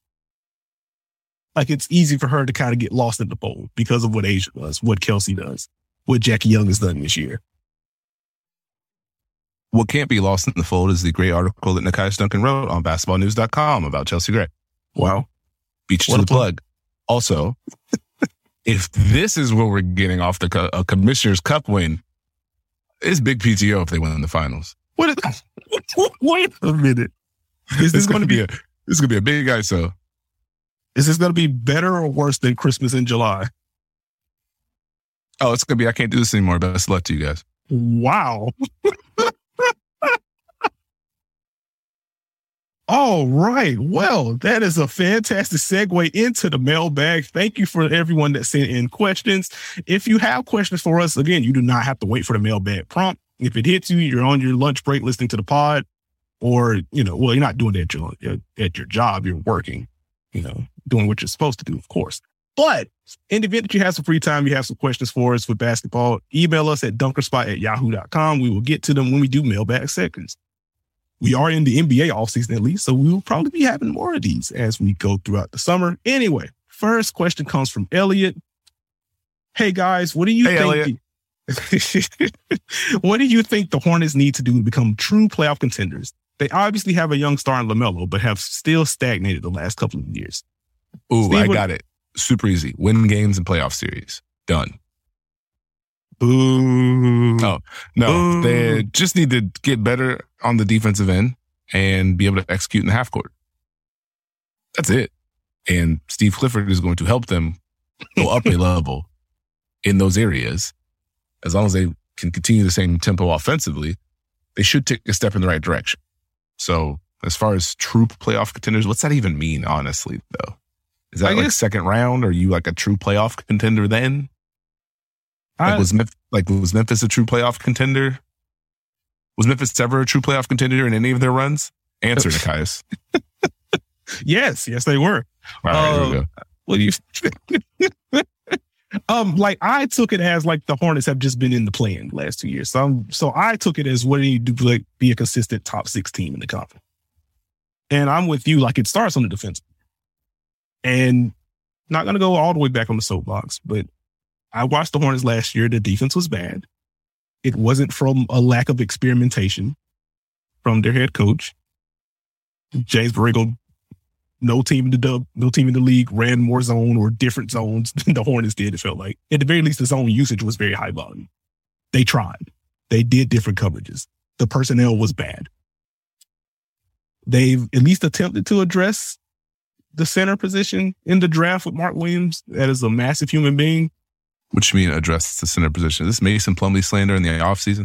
like, it's easy for her to kind of get lost in the fold because of what Asia does, what Kelsey does, what Jackie Young has done this year. What can't be lost in the fold is the great article that Nekias Duncan wrote on basketballnews.com about Chelsea Gray. Wow. Beat you to the plug. Also, if this is what we're getting off a Commissioner's Cup win, it's big PTO if they win in the finals. Wait a minute. Is this going to be a big ISO? Is this going to be better or worse than Christmas in July? Oh, it's going to be, I can't do this anymore. Best of luck to you guys. Wow. All right. Well, that is a fantastic segue into the mailbag. Thank you for everyone that sent in questions. If you have questions for us, again, you do not have to wait for the mailbag prompt. If it hits you, you're on your lunch break listening to the pod, or, you're not doing it at your job. You're working, doing what you're supposed to do, of course. But in the event that you have some free time, you have some questions for us with basketball, email us at dunkerspot@yahoo.com. We will get to them when we do mailbag seconds. We are in the NBA offseason at least, so we will probably be having more of these as we go throughout the summer. Anyway, first question comes from Elliot. Hey guys, what do you think? What do you think the Hornets need to do to become true playoff contenders? They obviously have a young star in LaMelo, but have still stagnated the last couple of years. Ooh, Steve, I got it. Super easy. Win games and playoff series. Done. Boo. No. Boo. They just need to get better on the defensive end and be able to execute in the half court. That's it. And Steve Clifford is going to help them go up a level in those areas. As long as they can continue the same tempo offensively, they should take a step in the right direction. So as far as true playoff contenders, what's that even mean, honestly, though? Is that like second round? Are you like a true playoff contender then? Was Memphis a true playoff contender? Was Memphis ever a true playoff contender in any of their runs? Answer, Nekias. Yes, they were. All right, here we go. What do you? Like I took it as like the Hornets have just been in the play-in the last 2 years. So I took it as what do you do to like be a consistent top 6 team in the conference? And I'm with you. Like it starts on the defense, and not going to go all the way back on the soapbox, but I watched the Hornets last year. The defense was bad. It wasn't from a lack of experimentation from their head coach. James Borrego, no team in the league ran more zone or different zones than the Hornets did, it felt like. At the very least, the zone usage was very high volume. They tried. They did different coverages. The personnel was bad. They've at least attempted to address the center position in the draft with Mark Williams. That is a massive human being. What you mean address the center position? Is this Mason Plumlee slander in the offseason?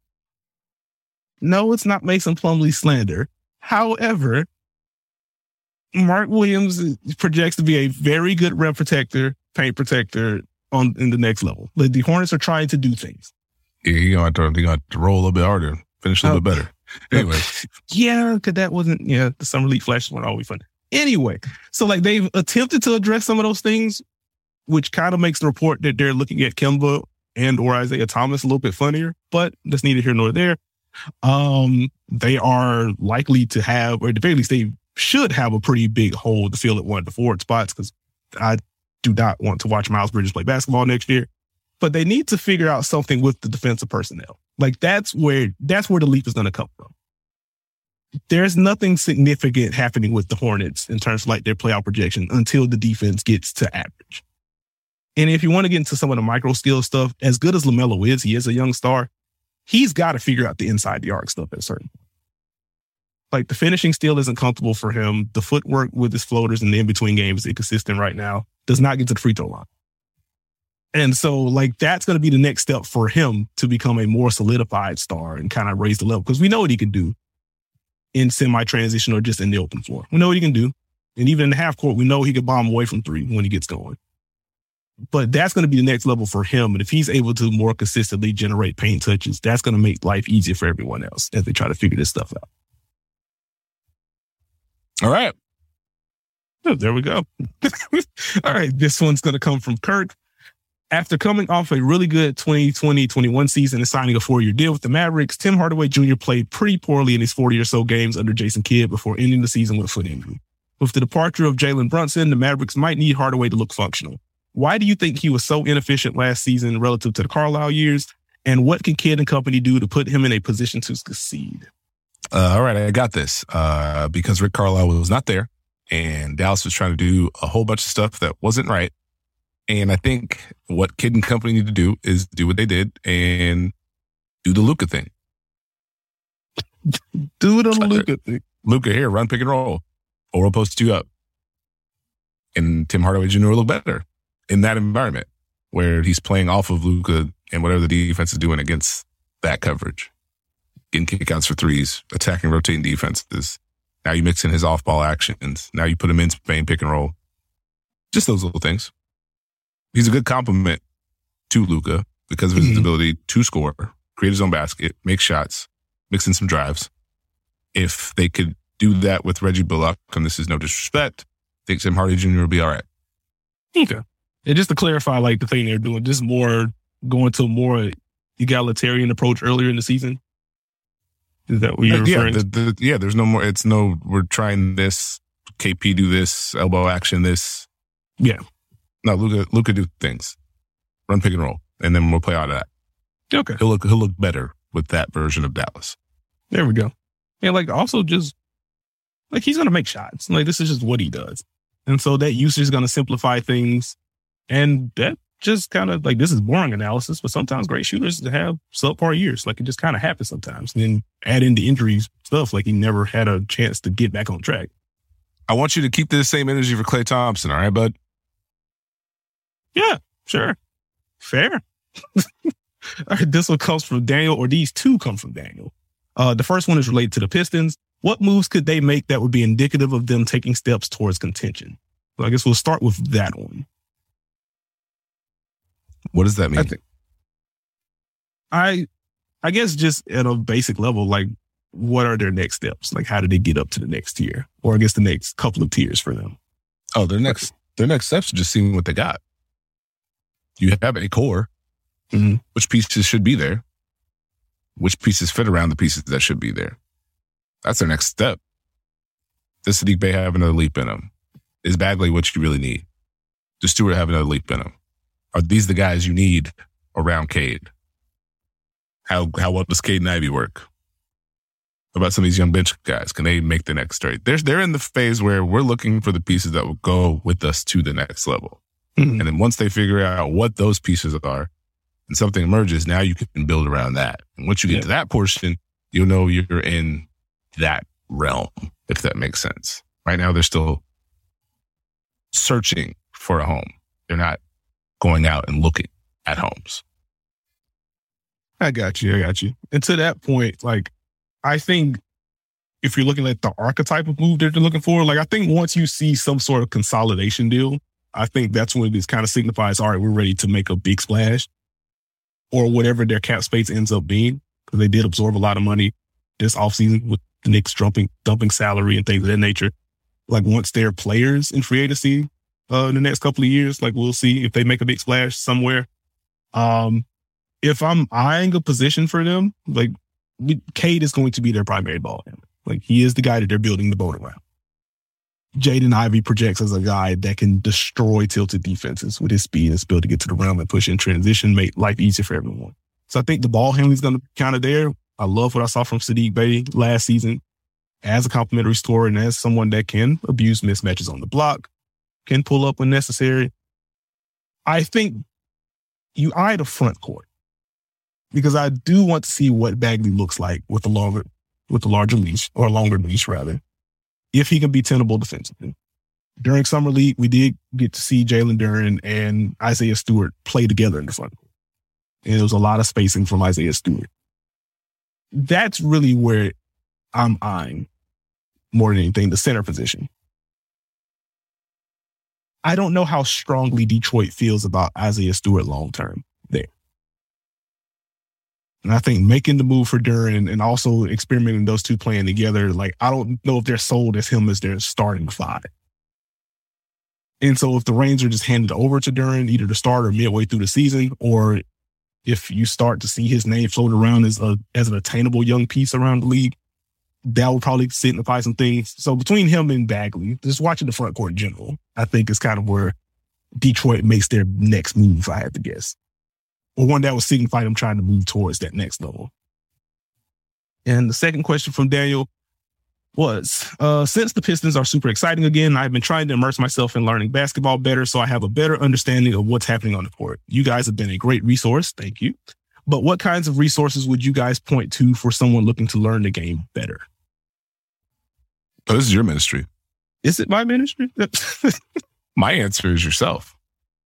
No, it's not Mason Plumlee slander. However, Mark Williams projects to be a very good rim protector, paint protector in the next level. The Hornets are trying to do things. Yeah, you're going to have to roll a little bit harder, finish a little bit better. Anyway. Yeah, because that wasn't, the Summer League flashes weren't always fun. Anyway, so like they've attempted to address some of those things, which kind of makes the report that they're looking at Kemba and or Isaiah Thomas a little bit funnier, but that's neither here nor there. They are likely to have, or at the very least, they should have a pretty big hole to fill at one of the forward spots, because I do not want to watch Miles Bridges play basketball next year. But they need to figure out something with the defensive personnel. Like that's where the leap is going to come from. There's nothing significant happening with the Hornets in terms of like their playoff projection until the defense gets to average. And if you want to get into some of the micro skill stuff, as good as LaMelo is, he is a young star. He's got to figure out the inside the arc stuff at a certain point. Like the finishing still isn't comfortable for him. The footwork with his floaters in the in-between games is inconsistent right now. Does not get to the free throw line. And so like that's going to be the next step for him to become a more solidified star and kind of raise the level. Because we know what he can do in semi-transition or just in the open floor. We know what he can do. And even in the half court, we know he can bomb away from three when he gets going. But that's going to be the next level for him. And if he's able to more consistently generate paint touches, that's going to make life easier for everyone else as they try to figure this stuff out. All right. Oh, there we go. All right. This one's going to come from Kurt. After coming off a really good 2020-21 season and signing a 4-year deal with the Mavericks, Tim Hardaway Jr. played pretty poorly in his 40 or so games under Jason Kidd before ending the season with a foot injury. With the departure of Jalen Brunson, the Mavericks might need Hardaway to look functional. Why do you think he was so inefficient last season relative to the Carlisle years? And what can Kidd and company do to put him in a position to succeed? All right, I got this. Because Rick Carlisle was not there and Dallas was trying to do a whole bunch of stuff that wasn't right. And I think what Kidd and company need to do is do what they did and do the Luka thing. Do it on the Luka thing. Luka here, run pick and roll. Or we'll post you up. And Tim Hardaway Jr. will look better in that environment where he's playing off of Luka and whatever the defense is doing against that coverage. Getting kickouts for threes, attacking, rotating defenses. Now you mix in his off-ball actions. Now you put him in Spain pick and roll. Just those little things. He's a good complement to Luka because of his ability to score, create his own basket, make shots, mix in some drives. If they could do that with Reggie Bullock, and this is no disrespect, I think Tim Hardaway Jr. will be all right. Okay. And just to clarify, like the thing they're doing, just more going to a more egalitarian approach earlier in the season. Is that what you're referring to? Yeah, there's no more. It's no, we're trying this. KP do this, elbow action this. Yeah. No, Luka do things. Run pick and roll. And then we'll play out of that. Okay. He'll look better with that version of Dallas. There we go. And like also just like he's gonna make shots. Like this is just what he does. And so that usage is gonna simplify things. And that just kind of like, this is boring analysis, but sometimes great shooters have subpar years. Like it just kind of happens sometimes. And then add in the injuries stuff, like he never had a chance to get back on track. I want you to keep this same energy for Klay Thompson, all right, bud? Yeah, sure. Fair. All right, this one comes from Daniel, or these two come from Daniel. The first one is related to the Pistons. What moves could they make that would be indicative of them taking steps towards contention? So I guess we'll start with that one. What does that mean? I guess just at a basic level, like what are their next steps? Like how do they get up to the next tier? Or I guess the next couple of tiers for them. Oh, their next steps are just seeing what they got. You have a core. Mm-hmm. Which pieces should be there? Which pieces fit around the pieces that should be there? That's their next step. Does Saddiq Bey have another leap in him? Is Bagley what you really need? Does Stewart have another leap in him? Are these the guys you need around Cade? How well does Cade and Ivy work? What about some of these young bench guys? Can they make the next straight? They're in the phase where we're looking for the pieces that will go with us to the next level. Mm-hmm. And then once they figure out what those pieces are and something emerges, now you can build around that. And once you get to that portion, you'll know you're in that realm, if that makes sense. Right now, they're still searching for a home. They're not going out and looking at homes. I got you. And to that point, like, I think if you're looking at the archetype of move that they're looking for, like, I think once you see some sort of consolidation deal, I think that's when this kind of signifies, all right, we're ready to make a big splash or whatever their cap space ends up being, because they did absorb a lot of money this offseason with the Knicks dumping salary and things of that nature. Like once they're players in free agency in the next couple of years, like we'll see if they make a big splash somewhere. If I'm eyeing a position for them, like Cade is going to be their primary ball handler. Like he is the guy that they're building the boat around. Jaden Ivey projects as a guy that can destroy tilted defenses with his speed and his ability to get to the rim and push in transition, make life easier for everyone. So I think the ball handling is going to be kind of there. I love what I saw from Saddiq Bey last season as a complimentary scorer and as someone that can abuse mismatches on the block, can pull up when necessary. I think you eye the front court because I do want to see what Bagley looks like with the larger leash, or longer leash rather, if he can be tenable defensively. During Summer League, we did get to see Jalen Duren and Isaiah Stewart play together in the front court. And there was a lot of spacing from Isaiah Stewart. That's really where I'm eyeing more than anything, the center position. I don't know how strongly Detroit feels about Isaiah Stewart long-term there. And I think making the move for Duren and also experimenting those two playing together, like, I don't know if they're sold as him as their starting five. And so if the reins are just handed over to Duren, either to start or midway through the season, or if you start to see his name float around as an attainable young piece around the league, that will probably signify some things. So between him and Bagley, just watching the front court in general, I think is kind of where Detroit makes their next move, if I had to guess. Or one that would signify them trying to move towards that next level. And the second question from Daniel was, since the Pistons are super exciting again, I've been trying to immerse myself in learning basketball better so I have a better understanding of what's happening on the court. You guys have been a great resource. Thank you. But what kinds of resources would you guys point to for someone looking to learn the game better? Oh, this is your ministry. Is it my ministry? My answer is yourself.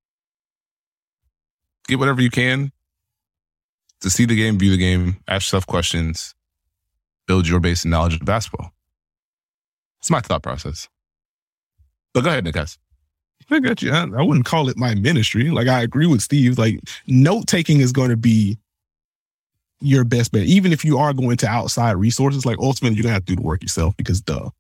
Get whatever you can to see the game, view the game, ask yourself questions, build your base and knowledge of basketball. It's my thought process. But go ahead, Nikas. I got you. I wouldn't call it my ministry. Like, I agree with Steve. Like, note-taking is going to be your best bet. Even if you are going to outside resources, like, ultimately, you're going to have to do the work yourself because, duh.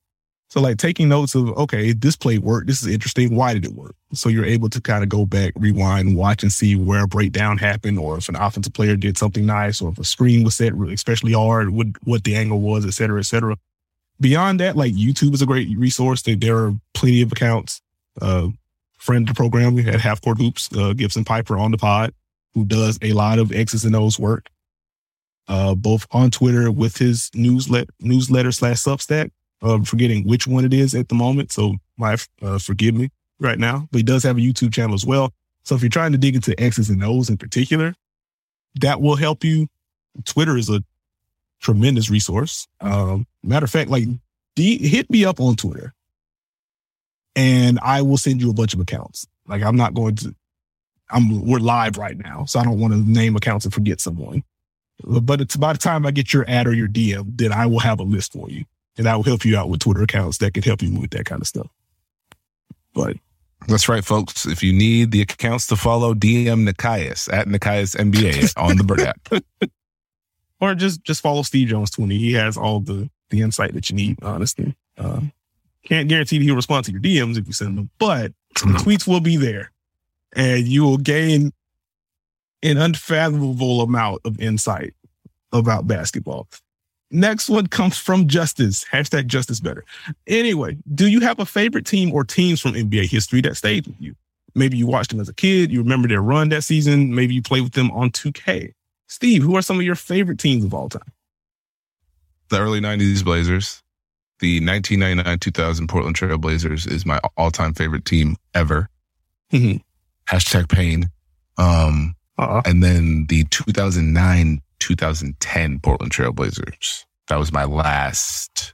So like taking notes of, okay, this play worked. This is interesting. Why did it work? So you're able to kind of go back, rewind, watch and see where a breakdown happened, or if an offensive player did something nice, or if a screen was set really especially hard, what the angle was, et cetera, et cetera. Beyond that, like YouTube is a great resource. There are plenty of accounts. Friend of the program, we had Half Court Hoops, Gibson Piper on the pod, who does a lot of X's and O's work, both on Twitter with his newsletter/Substack. Forgetting which one it is at the moment, so forgive me right now. But he does have a YouTube channel as well. So if you're trying to dig into X's and O's in particular, that will help you. Twitter is a tremendous resource. Matter of fact, like hit me up on Twitter, and I will send you a bunch of accounts. Like we're live right now, so I don't want to name accounts and forget someone. But it's by the time I get your ad or your DM, then I will have a list for you. And I will help you out with Twitter accounts that can help you with that kind of stuff. But that's right, folks. If you need the accounts to follow, DM Nekias at Nekias NBA on the Bird app. Or just follow Steve Jones 20. He has all the insight that you need, honestly. Can't guarantee that he'll respond to your DMs if you send them, but the tweets will be there. And you will gain an unfathomable amount of insight about basketball. Next one comes from Justice. Hashtag Justice Better. Anyway, do you have a favorite team or teams from NBA history that stayed with you? Maybe you watched them as a kid. You remember their run that season. Maybe you played with them on 2K. Steve, who are some of your favorite teams of all time? The early 90s Blazers. The 1999-2000 Portland Trail Blazers is my all-time favorite team ever. Mm-hmm. Hashtag pain. And then the 2009-2010 Portland Trail Blazers. That was my last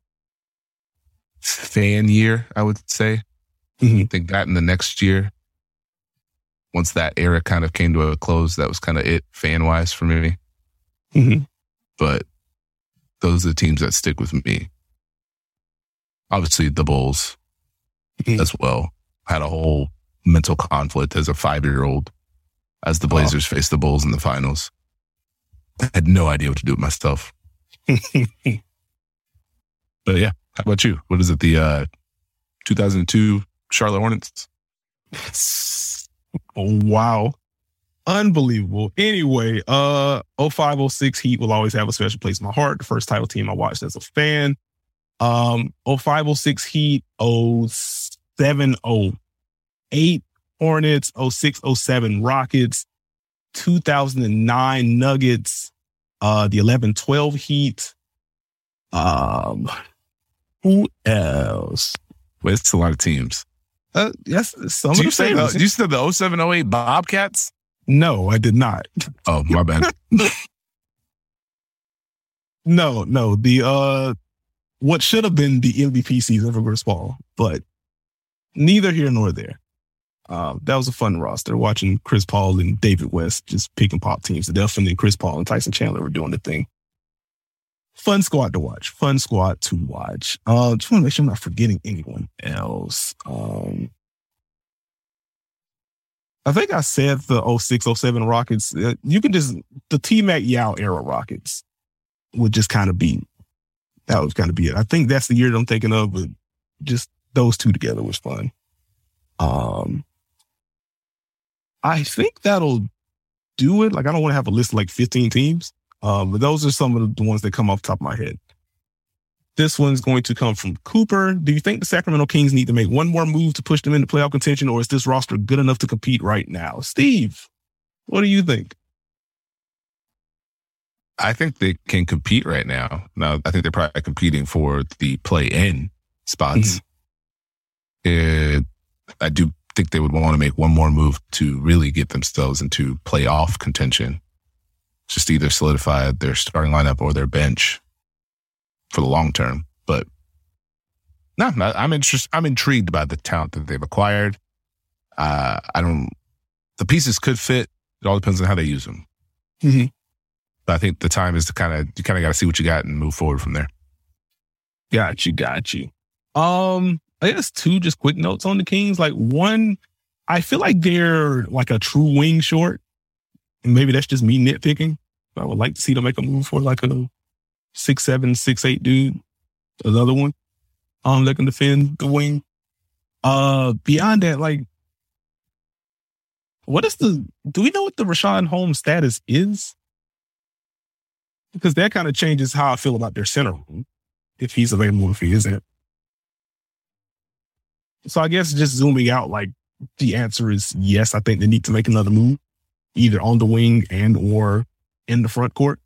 fan year, I would say. Mm-hmm. I think that in the next year, once that era kind of came to a close, that was kind of it fan-wise for me. Mm-hmm. But those are the teams that stick with me. Obviously, the Bulls as well. Had a whole mental conflict as a 5-year-old as the Blazers faced the Bulls in the finals. I had no idea what to do with myself. But yeah, how about you? What is it? The 2002 Charlotte Hornets? Oh, wow. Unbelievable. Anyway, 05-06 Heat will always have a special place in my heart. The first title team I watched as a fan. 05-06 Heat, 07-08 Hornets, 06-07 Rockets, 2009 Nuggets, the 11-12 Heat. Who else? Wait, it's a lot of teams. Yes, some of the favorites. You said the 07-08 Bobcats? No, I did not. Oh, my bad. No. The what should have been the MVP season for Chris Paul, but neither here nor there. That was a fun roster, watching Chris Paul and David West just pick and pop teams to death, and then Chris Paul and Tyson Chandler were doing the thing. Fun squad to watch. Just want to make sure I'm not forgetting anyone else. I think I said the 06-07 Rockets. You can just, the T-Mac Yao era Rockets would just kind of be, that would kind of be it. I think that's the year that I'm thinking of, but just those two together was fun. I think that'll do it. Like, I don't want to have a list of like 15 teams, but those are some of the ones that come off the top of my head. This one's going to come from Cooper. Do you think the Sacramento Kings need to make one more move to push them into playoff contention, or is this roster good enough to compete right now? Steve, what do you think? I think they can compete right now. Now, I think they're probably competing for the play-in spots. I do think they would want to make one more move to really get themselves into playoff contention. Just either solidify their starting lineup or their bench for the long term. But no, I'm intrigued by the talent that they've acquired. The pieces could fit. It all depends on how they use them. Mm-hmm. But I think the time is to you got to see what you got and move forward from there. Got you. I guess two just quick notes on the Kings. Like, one, I feel like they're like a true wing short. And maybe that's just me nitpicking. But I would like to see them make a move for like a 6'7", 6'8" dude. Another one. that can defend the wing. Beyond that, like, do we know what the Rashawn Holmes status is? Because that kind of changes how I feel about their center room, if he's available, if he isn't. So I guess just zooming out, like, the answer is yes. I think they need to make another move, either on the wing and or in the front court.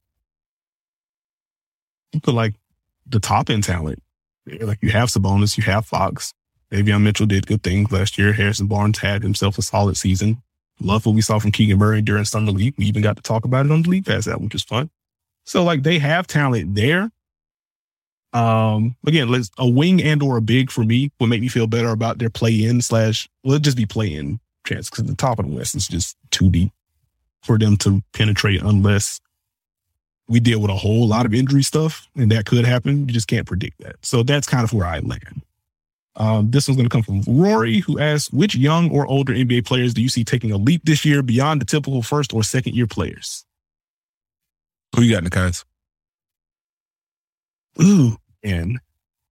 But like the top end talent, like you have Sabonis, you have Fox. Davion Mitchell did good things last year. Harrison Barnes had himself a solid season. Love what we saw from Keegan Murray during Summer League. We even got to talk about it on the League Pass app, which is fun. So like they have talent there. Again, a wing and or a big for me would make me feel better about their play-in / well, it'd just be play-in chance because the top of the West is just too deep for them to penetrate unless we deal with a whole lot of injury stuff, and that could happen. You just can't predict that. So that's kind of where I land. This one's going to come from Rory, who asks, which young or older NBA players do you see taking a leap this year beyond the typical first or second year players? Who you got, Nikias? Ooh, and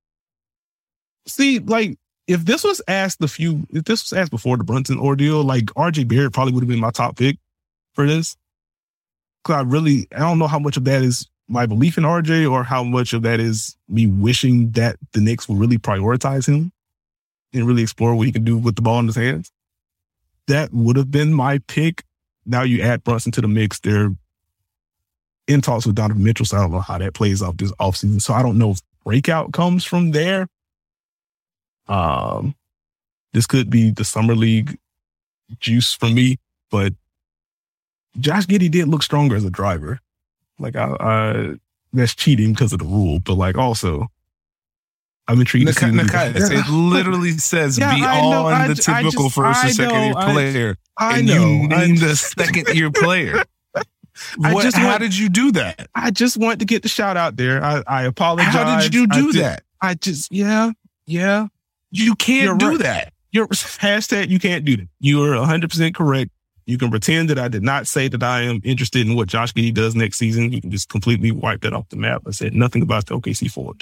see, like, if this was asked before the Brunson ordeal, like RJ Barrett probably would have been my top pick for this. Cause I don't know how much of that is my belief in RJ or how much of that is me wishing that the Knicks will really prioritize him and really explore what he can do with the ball in his hands. That would have been my pick. Now you add Brunson to the mix. They're in talks with Donovan Mitchell, so I don't know how that plays off this offseason. So I don't know if breakout comes from there. This could be the Summer League juice for me, but Josh Giddey did look stronger as a driver. Like, that's cheating because of the rule, but like also, I'm intrigued to see. It literally says beyond the typical first or second year player. I know. You named a second year player. How did you do that? I just wanted to get the shout out there. I apologize. How did you do that? Yeah. You can't do that. You're hashtag you can't do that. You are 100% correct. You can pretend that I did not say that I am interested in what Josh Giddey does next season. You can just completely wipe that off the map. I said nothing about the OKC forward.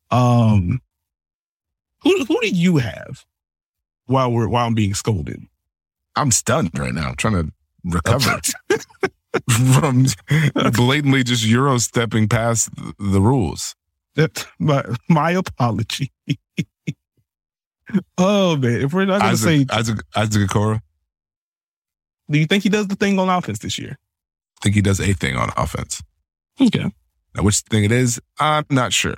Who do you have while I'm being scolded? I'm stunned right now. I'm trying to recover from blatantly just Euro stepping past the rules. My apology. Oh man, if we're not going to say Isaac Okoro. Do you think he does the thing on offense this year? I think he does a thing on offense. Okay. Now, which thing it is, I'm not sure.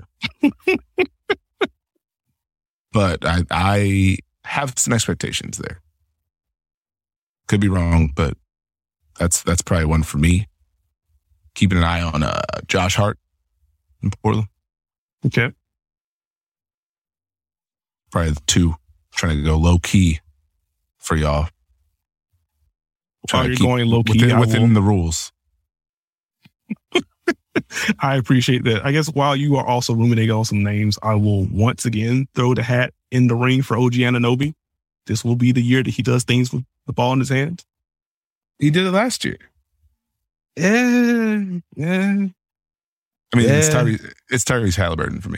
But I have some expectations there. Could be wrong, but that's probably one for me. Keeping an eye on Josh Hart in Portland. Okay. Probably the two. Trying to go low key for y'all. While you're going low key within the rules. I appreciate that. I guess while you are also ruminating on some names, I will once again throw the hat in the ring for OG Anunoby. This will be the year that he does things with the ball in his hands. He did it last year. Yeah. I mean, it's Tyrese Halliburton for me.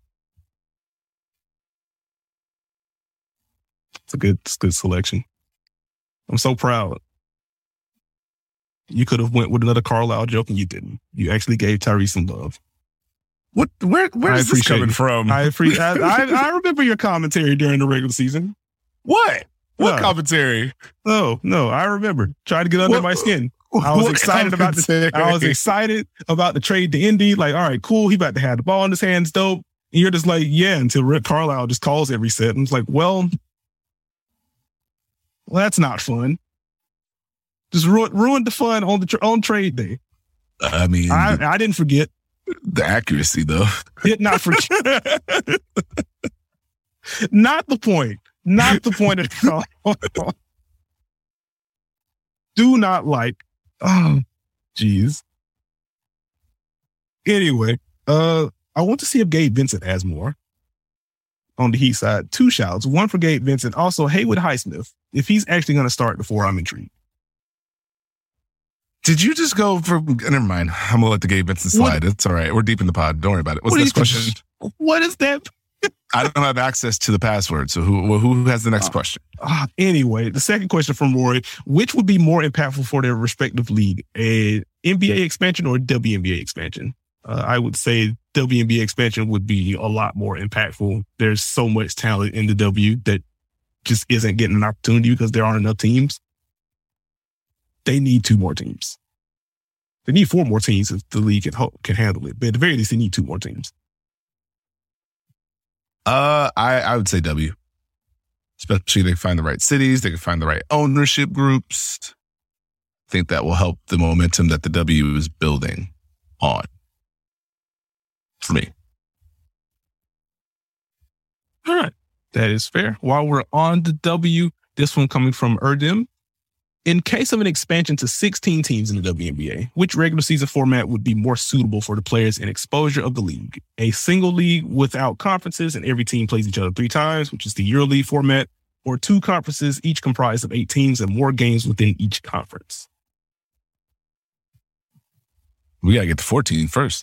It's a good selection. I'm so proud. You could have went with another Carlisle joke and you didn't. You actually gave Tyrese some love. Where's this coming from? I remember your commentary during the regular season. What commentary? No, I remember. Trying to get under my skin. I was excited about the trade to Indy. Like, all right, cool. He about to have the ball in his hands, dope. And you're just like, yeah, until Rick Carlisle just calls every set. And it's like, well, that's not fun. Just ruined the fun on trade day. I mean, I didn't forget the accuracy, though. Did not forget. Not the point. Not the point at all. Do not like. Oh, geez. Anyway, I want to see if Gabe Vincent has more on the Heat side. 2 shouts. One for Gabe Vincent. Also, Haywood Highsmith. If he's actually going to start before, I'm intrigued. Did you just go for... Never mind. I'm going to let the Gabe Vincent slide. It's all right. We're deep in the pod. Don't worry about it. What's the next question? What is that? I don't have access to the password. So who has the next question? Anyway, the second question from Roy, which would be more impactful for their respective league, a NBA expansion or WNBA expansion? I would say WNBA expansion would be a lot more impactful. There's so much talent in the W that just isn't getting an opportunity because there aren't enough teams. They need 2 more teams. They need 4 more teams if the league can handle it. But at the very least, they need 2 more teams. I would say W. Especially they can find the right cities, they can find the right ownership groups. I think that will help the momentum that the W is building on. For me. All right. That is fair. While we're on the W, this one coming from Erdim. In case of an expansion to 16 teams in the WNBA, which regular season format would be more suitable for the players and exposure of the league? A single league without conferences and every team plays each other 3 times, which is the EuroLeague format, or 2 conferences, each comprised of 8 teams and more games within each conference? We got to get to 14 first.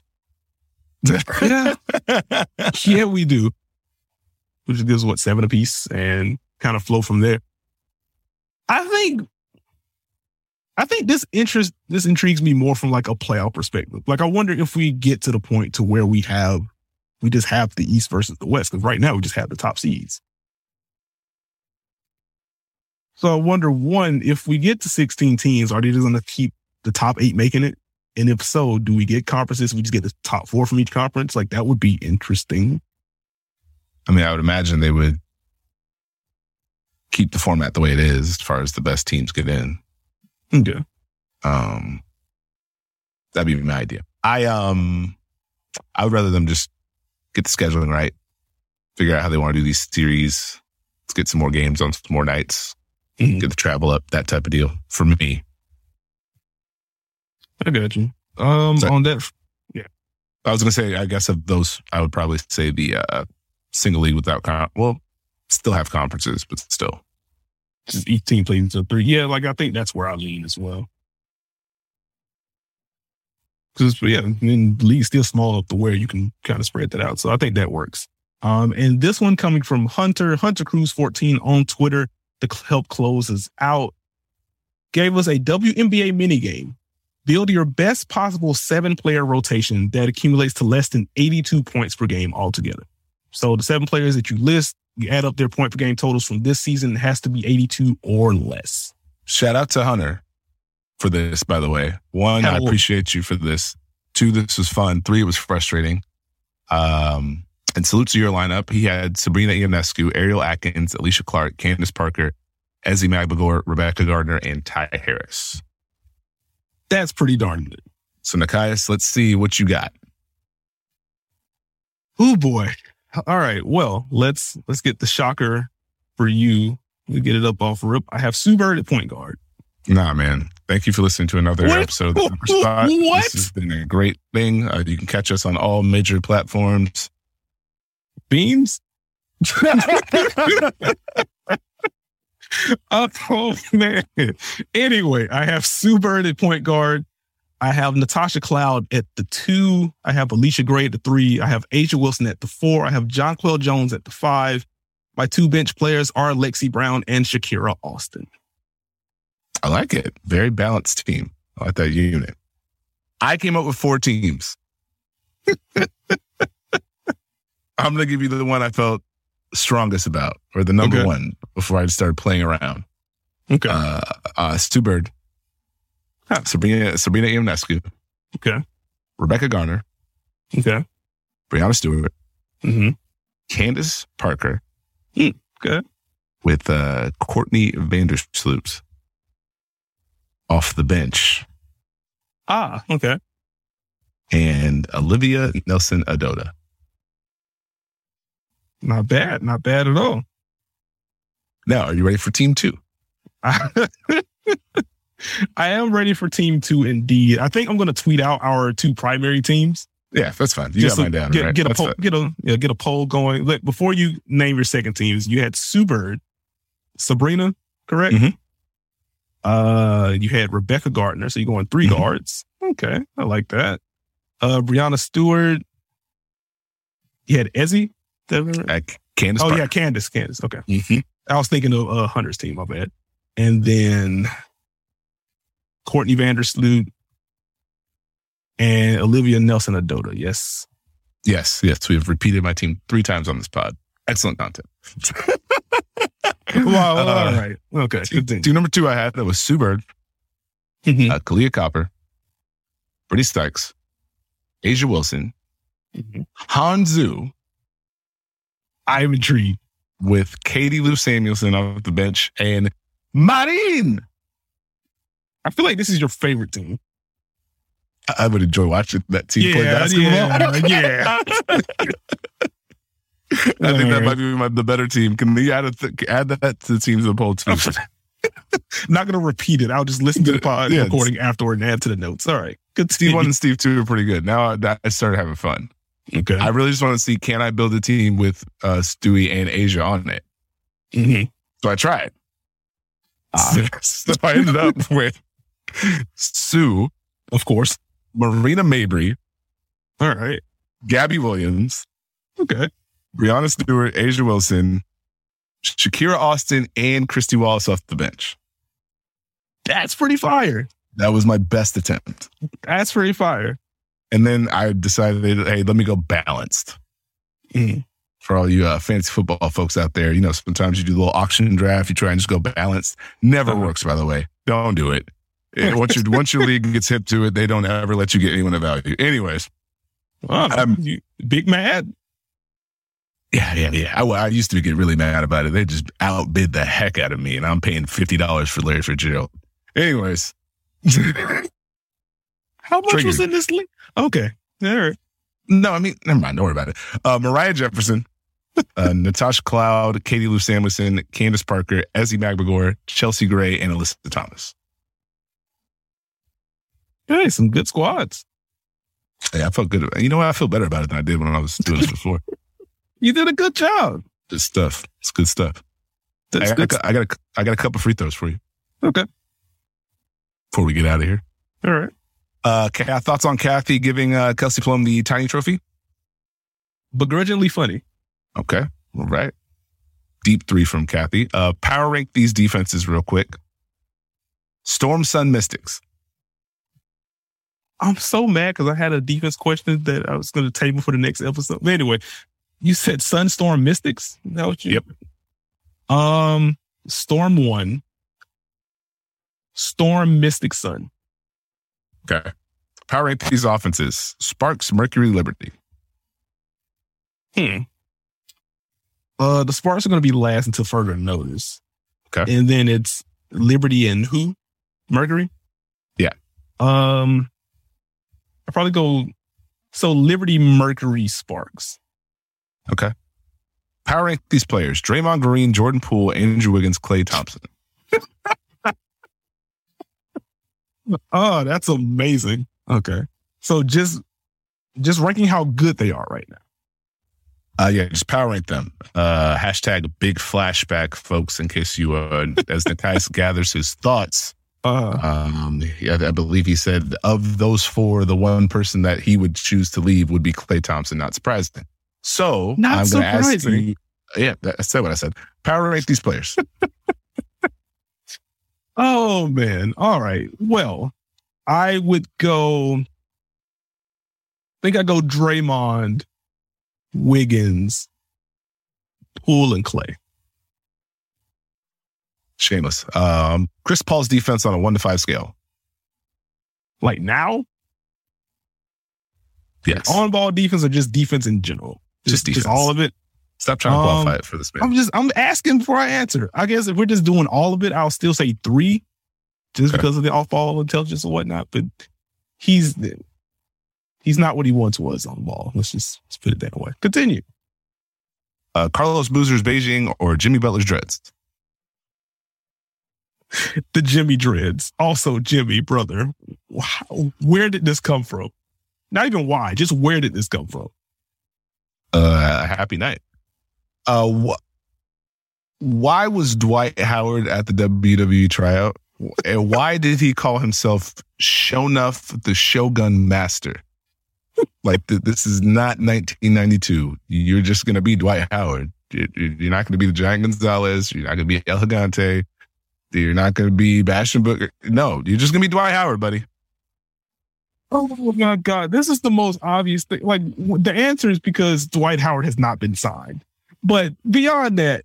Yeah, we do. Which gives 7 apiece and kind of flow from there. I think this intrigues me more from like a playoff perspective. Like, I wonder if we get to the point to where we just have the East versus the West, because right now we just have the top seeds. So I wonder, one, if we get to 16 teams, are they just going to keep the top 8 making it? And if so, do we get conferences? We just get the top 4 from each conference? Like, that would be interesting. I mean, I would imagine they would keep the format the way it is as far as the best teams get in. Okay. That'd be my idea. I would rather them just get the scheduling right, figure out how they want to do these series. Let's get some more games on some more nights, get the travel up, that type of deal for me. I got you. On that, yeah. I was going to say, I guess of those, I would probably say the single league without still have conferences, but still. Just each team plays into 3. Yeah, like I think that's where I lean as well. Because the league's still small enough to where you can kind of spread that out. So I think that works. And this one coming from Hunter Cruz 14 on Twitter to help close us out, gave us a WNBA minigame. Build your best possible 7-player rotation that accumulates to less than 82 points per game altogether. So the 7 players that you list, you add up their point per game totals from this season, it has to be 82 or less. Shout out to Hunter for this, by the way. 1, I appreciate you for this. 2, this was fun. 3, it was frustrating. And salute to your lineup. He had Sabrina Ionescu, Ariel Atkins, Alicia Clark, Candace Parker, Ezi Magbagor, Rebecca Gardner, and Ty Harris. That's pretty darn good. So, Nekias, let's see what you got. Oh, boy. All right. Well, let's get the shocker for you. We get it up off rip. I have Sue Bird at point guard. Nah, man. Thank you for listening to another episode of The Upper Spot. What? This has been a great thing. You can catch us on all major platforms. Beams? Oh, man. Anyway, I have Sue Bird at point guard. I have Natasha Cloud at the 2. I have Alicia Gray at the 3. I have Asia Wilson at the 4. I have Jonquel Jones at the 5. My 2 bench players are Lexi Brown and Shakira Austin. I like it. Very balanced team. I like that unit. I came up with 4 teams. I'm going to give you the one I felt strongest about, or the number 1 before I started playing around. Okay. Stu Bird. Sabrina Ionescu. Okay. Rebecca Garner. Okay. Brianna Stewart. Mm-hmm. Candace Parker. Okay. With Courtney Vandersloot off the bench. Okay. And Olivia Nelson Adota. Not bad. Not bad at all. Now, are you ready for team 2? I am ready for team 2 indeed. I think I'm going to tweet out our 2 primary teams. Yeah, that's fine. You got mine down, right? Get a poll going. Look, before you name your second teams, you had Sue Bird, Sabrina, correct? Mm-hmm. You had Rebecca Gardner, so you're going 3 guards. Okay, I like that. Brianna Stewart. You had Ezi Candace Oh, Parker. yeah, Candace. Okay. Mm-hmm. I was thinking of Hunter's team, my bad. And then Courtney Vandersloot and Olivia Nelson-Adota. Yes. Yes. We have repeated my team 3 times on this pod. Excellent content. Wow, all right. Okay. Team number 2 I had, that was Sue Bird, Kalia Copper, Brittany Stykes, Asia Wilson, Hanzu. I'm intrigued. With Katie Lou Samuelson off the bench and Marin. I feel like this is your favorite team. I would enjoy watching that team play basketball. Yeah. I think that might be the better team. Can we add that to the teams of the poll too? Not going to repeat it. I'll just listen to the pod recording afterward and add to the notes. All right. Good. Steve 1 and Steve 2 are pretty good. Now I started having fun. Okay. I really just want to see, can I build a team with Stewie and Asia on it? Mm-hmm. So I tried. So I ended up with Sue, of course, Marina Mabry, all right, Gabby Williams, okay, Brianna Stewart, Asia Wilson, Shakira Austin, and Christy Wallace off the bench. That's pretty fire. That was my best attempt. That's pretty fire. And then I decided, hey, let me go balanced. For all you fantasy football folks out there, sometimes you do a little auction draft, you try and just go balanced. Never works, by the way. Don't do it. Once your league gets hip to it, they don't ever let you get anyone of value. Anyways. You big mad? Yeah. I used to get really mad about it. They just outbid the heck out of me, and I'm paying $50 for Larry Fitzgerald. Anyways. How much was in this league? Okay. All right. No, I mean, never mind. Don't worry about it. Mariah Jefferson, Natasha Cloud, Katie Lou Samuelson, Candace Parker, Ezzie Magbagor, Chelsea Gray, and Alyssa Thomas. Hey, some good squads. Hey, I felt good. You know what? I feel better about it than I did when I was doing this before. You did a good job. Good stuff. It's good stuff. I got a couple free throws for you. Okay. Before we get out of here. All right. Thoughts on Kathy giving Kelsey Plum the Tiny Trophy? Begrudgingly funny. Okay. All right. Deep 3 from Kathy. Power rank these defenses real quick. Storm, Sun, Mystics. I'm so mad because I had a defense question that I was going to table for the next episode. But anyway, you said Sun, Storm, Mystics? Is that what you? Yep. Storm 1. Storm, Mystic, Sun. Okay. Power rank these offenses. Sparks, Mercury, Liberty. The Sparks are going to be last until further notice. Okay. And then it's Liberty and who? Mercury? Yeah. I'll probably go, Liberty, Mercury, Sparks. Okay. Power rank these players. Draymond Green, Jordan Poole, Andrew Wiggins, Klay Thompson. Oh, that's amazing. Okay. So just ranking how good they are right now. Just power rank them. Hashtag big flashback, folks, in case you, as Nikias gathers his thoughts. I believe he said of those 4, the one person that he would choose to leave would be Klay Thompson. Not surprising. So I'm going to ask you. Yeah, I said what I said. Power rank these players. Oh, man. All right. Well, I would go, I'd go Draymond, Wiggins, Poole, and Klay. Shameless. Chris Paul's defense on a 1 to 5 scale. Like now? Yes. Like on-ball defense or just defense in general? Just defense. Just all of it? Stop trying to qualify it for this man. I'm asking before I answer. I guess if we're just doing all of it, I'll still say 3 just because of the off-ball intelligence and whatnot. But he's not what he once was on the ball. Let's put it that way. Continue. Carlos Boozer's Beijing or Jimmy Butler's Dreads? The Jimmy Dreads. Also Jimmy, brother. Wow. Where did this come from? Not even why, just where did this come from? A happy night. Why was Dwight Howard at the WWE tryout? And why did he call himself Shonuff the Shogun Master? Like, this is not 1992. You're just going to be Dwight Howard. You're not going to be the Giant Gonzalez. You're not going to be El Gigante. You're not going to be Bastion Booker. No, you're just going to be Dwight Howard, buddy. Oh my God. This is the most obvious thing. Like, the answer is because Dwight Howard has not been signed. But beyond that,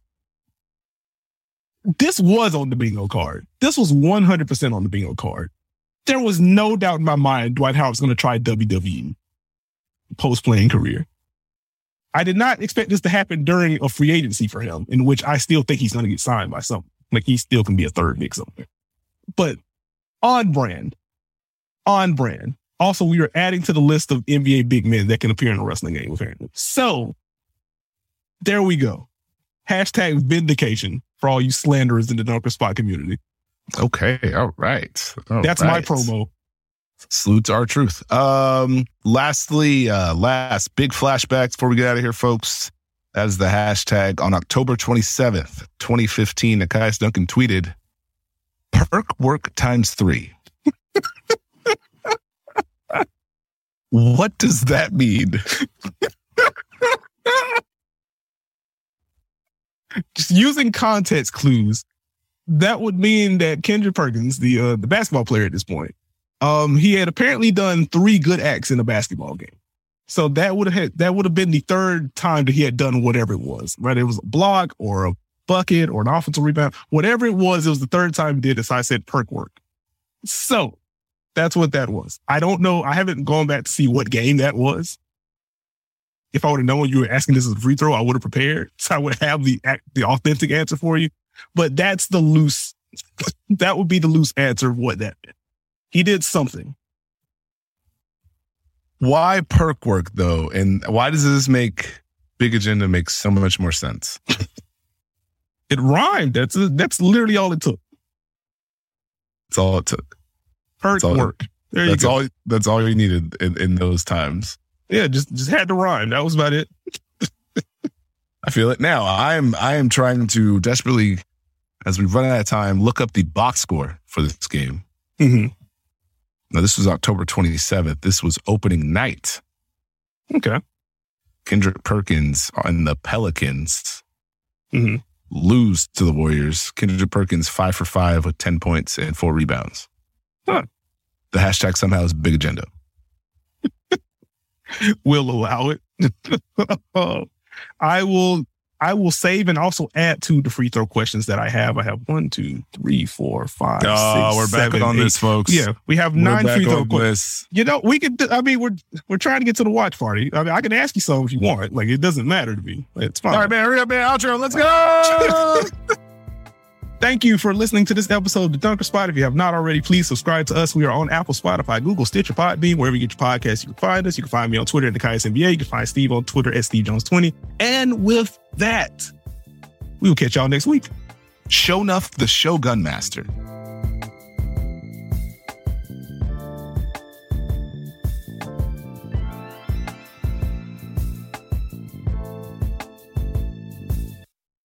this was on the bingo card. This was 100% on the bingo card. There was no doubt in my mind Dwight Howard was going to try WWE post-playing career. I did not expect this to happen during a free agency for him, in which I still think he's going to get signed by something. Like, he still can be a third pick somewhere. But on brand. Also, we are adding to the list of NBA big men that can appear in a wrestling game, apparently. So, there we go. Hashtag vindication for all you slanderers in the Dunker Spot community. Okay, all right. That's my promo. Salute to R-Truth. Lastly, last big flashback before we get out of here, folks. That is the hashtag. On October 27th, 2015, Nekias Duncan tweeted, "Perk work times 3." What does that mean? Just using context clues, that would mean that Kendrick Perkins, the basketball player at this point, he had apparently done 3 good acts in a basketball game. So that would have been the third time that he had done whatever it was, right? It was a block or a bucket or an offensive rebound, whatever it was the third time he did it. So I said perk work. So that's what that was. I don't know. I haven't gone back to see what game that was. If I would have known you were asking this as a free throw, I would have prepared. So I would have the authentic answer for you. But that would be the loose answer of what that meant. He did something. Why perk work, though? And why does this make Big Agenda make so much more sense? It rhymed. That's literally all it took. That's all it took. Perk work. There you go. That's all you needed in those times. Yeah, just had to rhyme. That was about it. I feel it now. I am trying to desperately, as we run out of time, look up the box score for this game. Mm-hmm. Now, this was October 27th. This was opening night. Okay. Kendrick Perkins and the Pelicans lose to the Warriors. Kendrick Perkins 5 for 5 with 10 points and 4 rebounds. Huh. The hashtag somehow is Big Agenda. We'll allow it. I will save and also add to the free throw questions that I have. I have 1, 2, 3, 4, 5, 6, we're 7, back on 8. this, folks. Yeah, we have 9 free throw questions. You know, we could. I mean, we're trying to get to the watch party. I mean, I can ask you some if you want. Like, it doesn't matter to me. It's fine. All right, man. Hurry up, man. Outro. Let's go. Thank you for listening to this episode of The Dunker Spot. If you have not already, please subscribe to us. We are on Apple, Spotify, Google, Stitcher, Podbean, wherever you get your podcasts, you can find us. You can find me on Twitter at Nekias NBA. You can find Steve on Twitter at SteveJones20. And with that, we will catch y'all next week. Show Nuff the Shogun Master.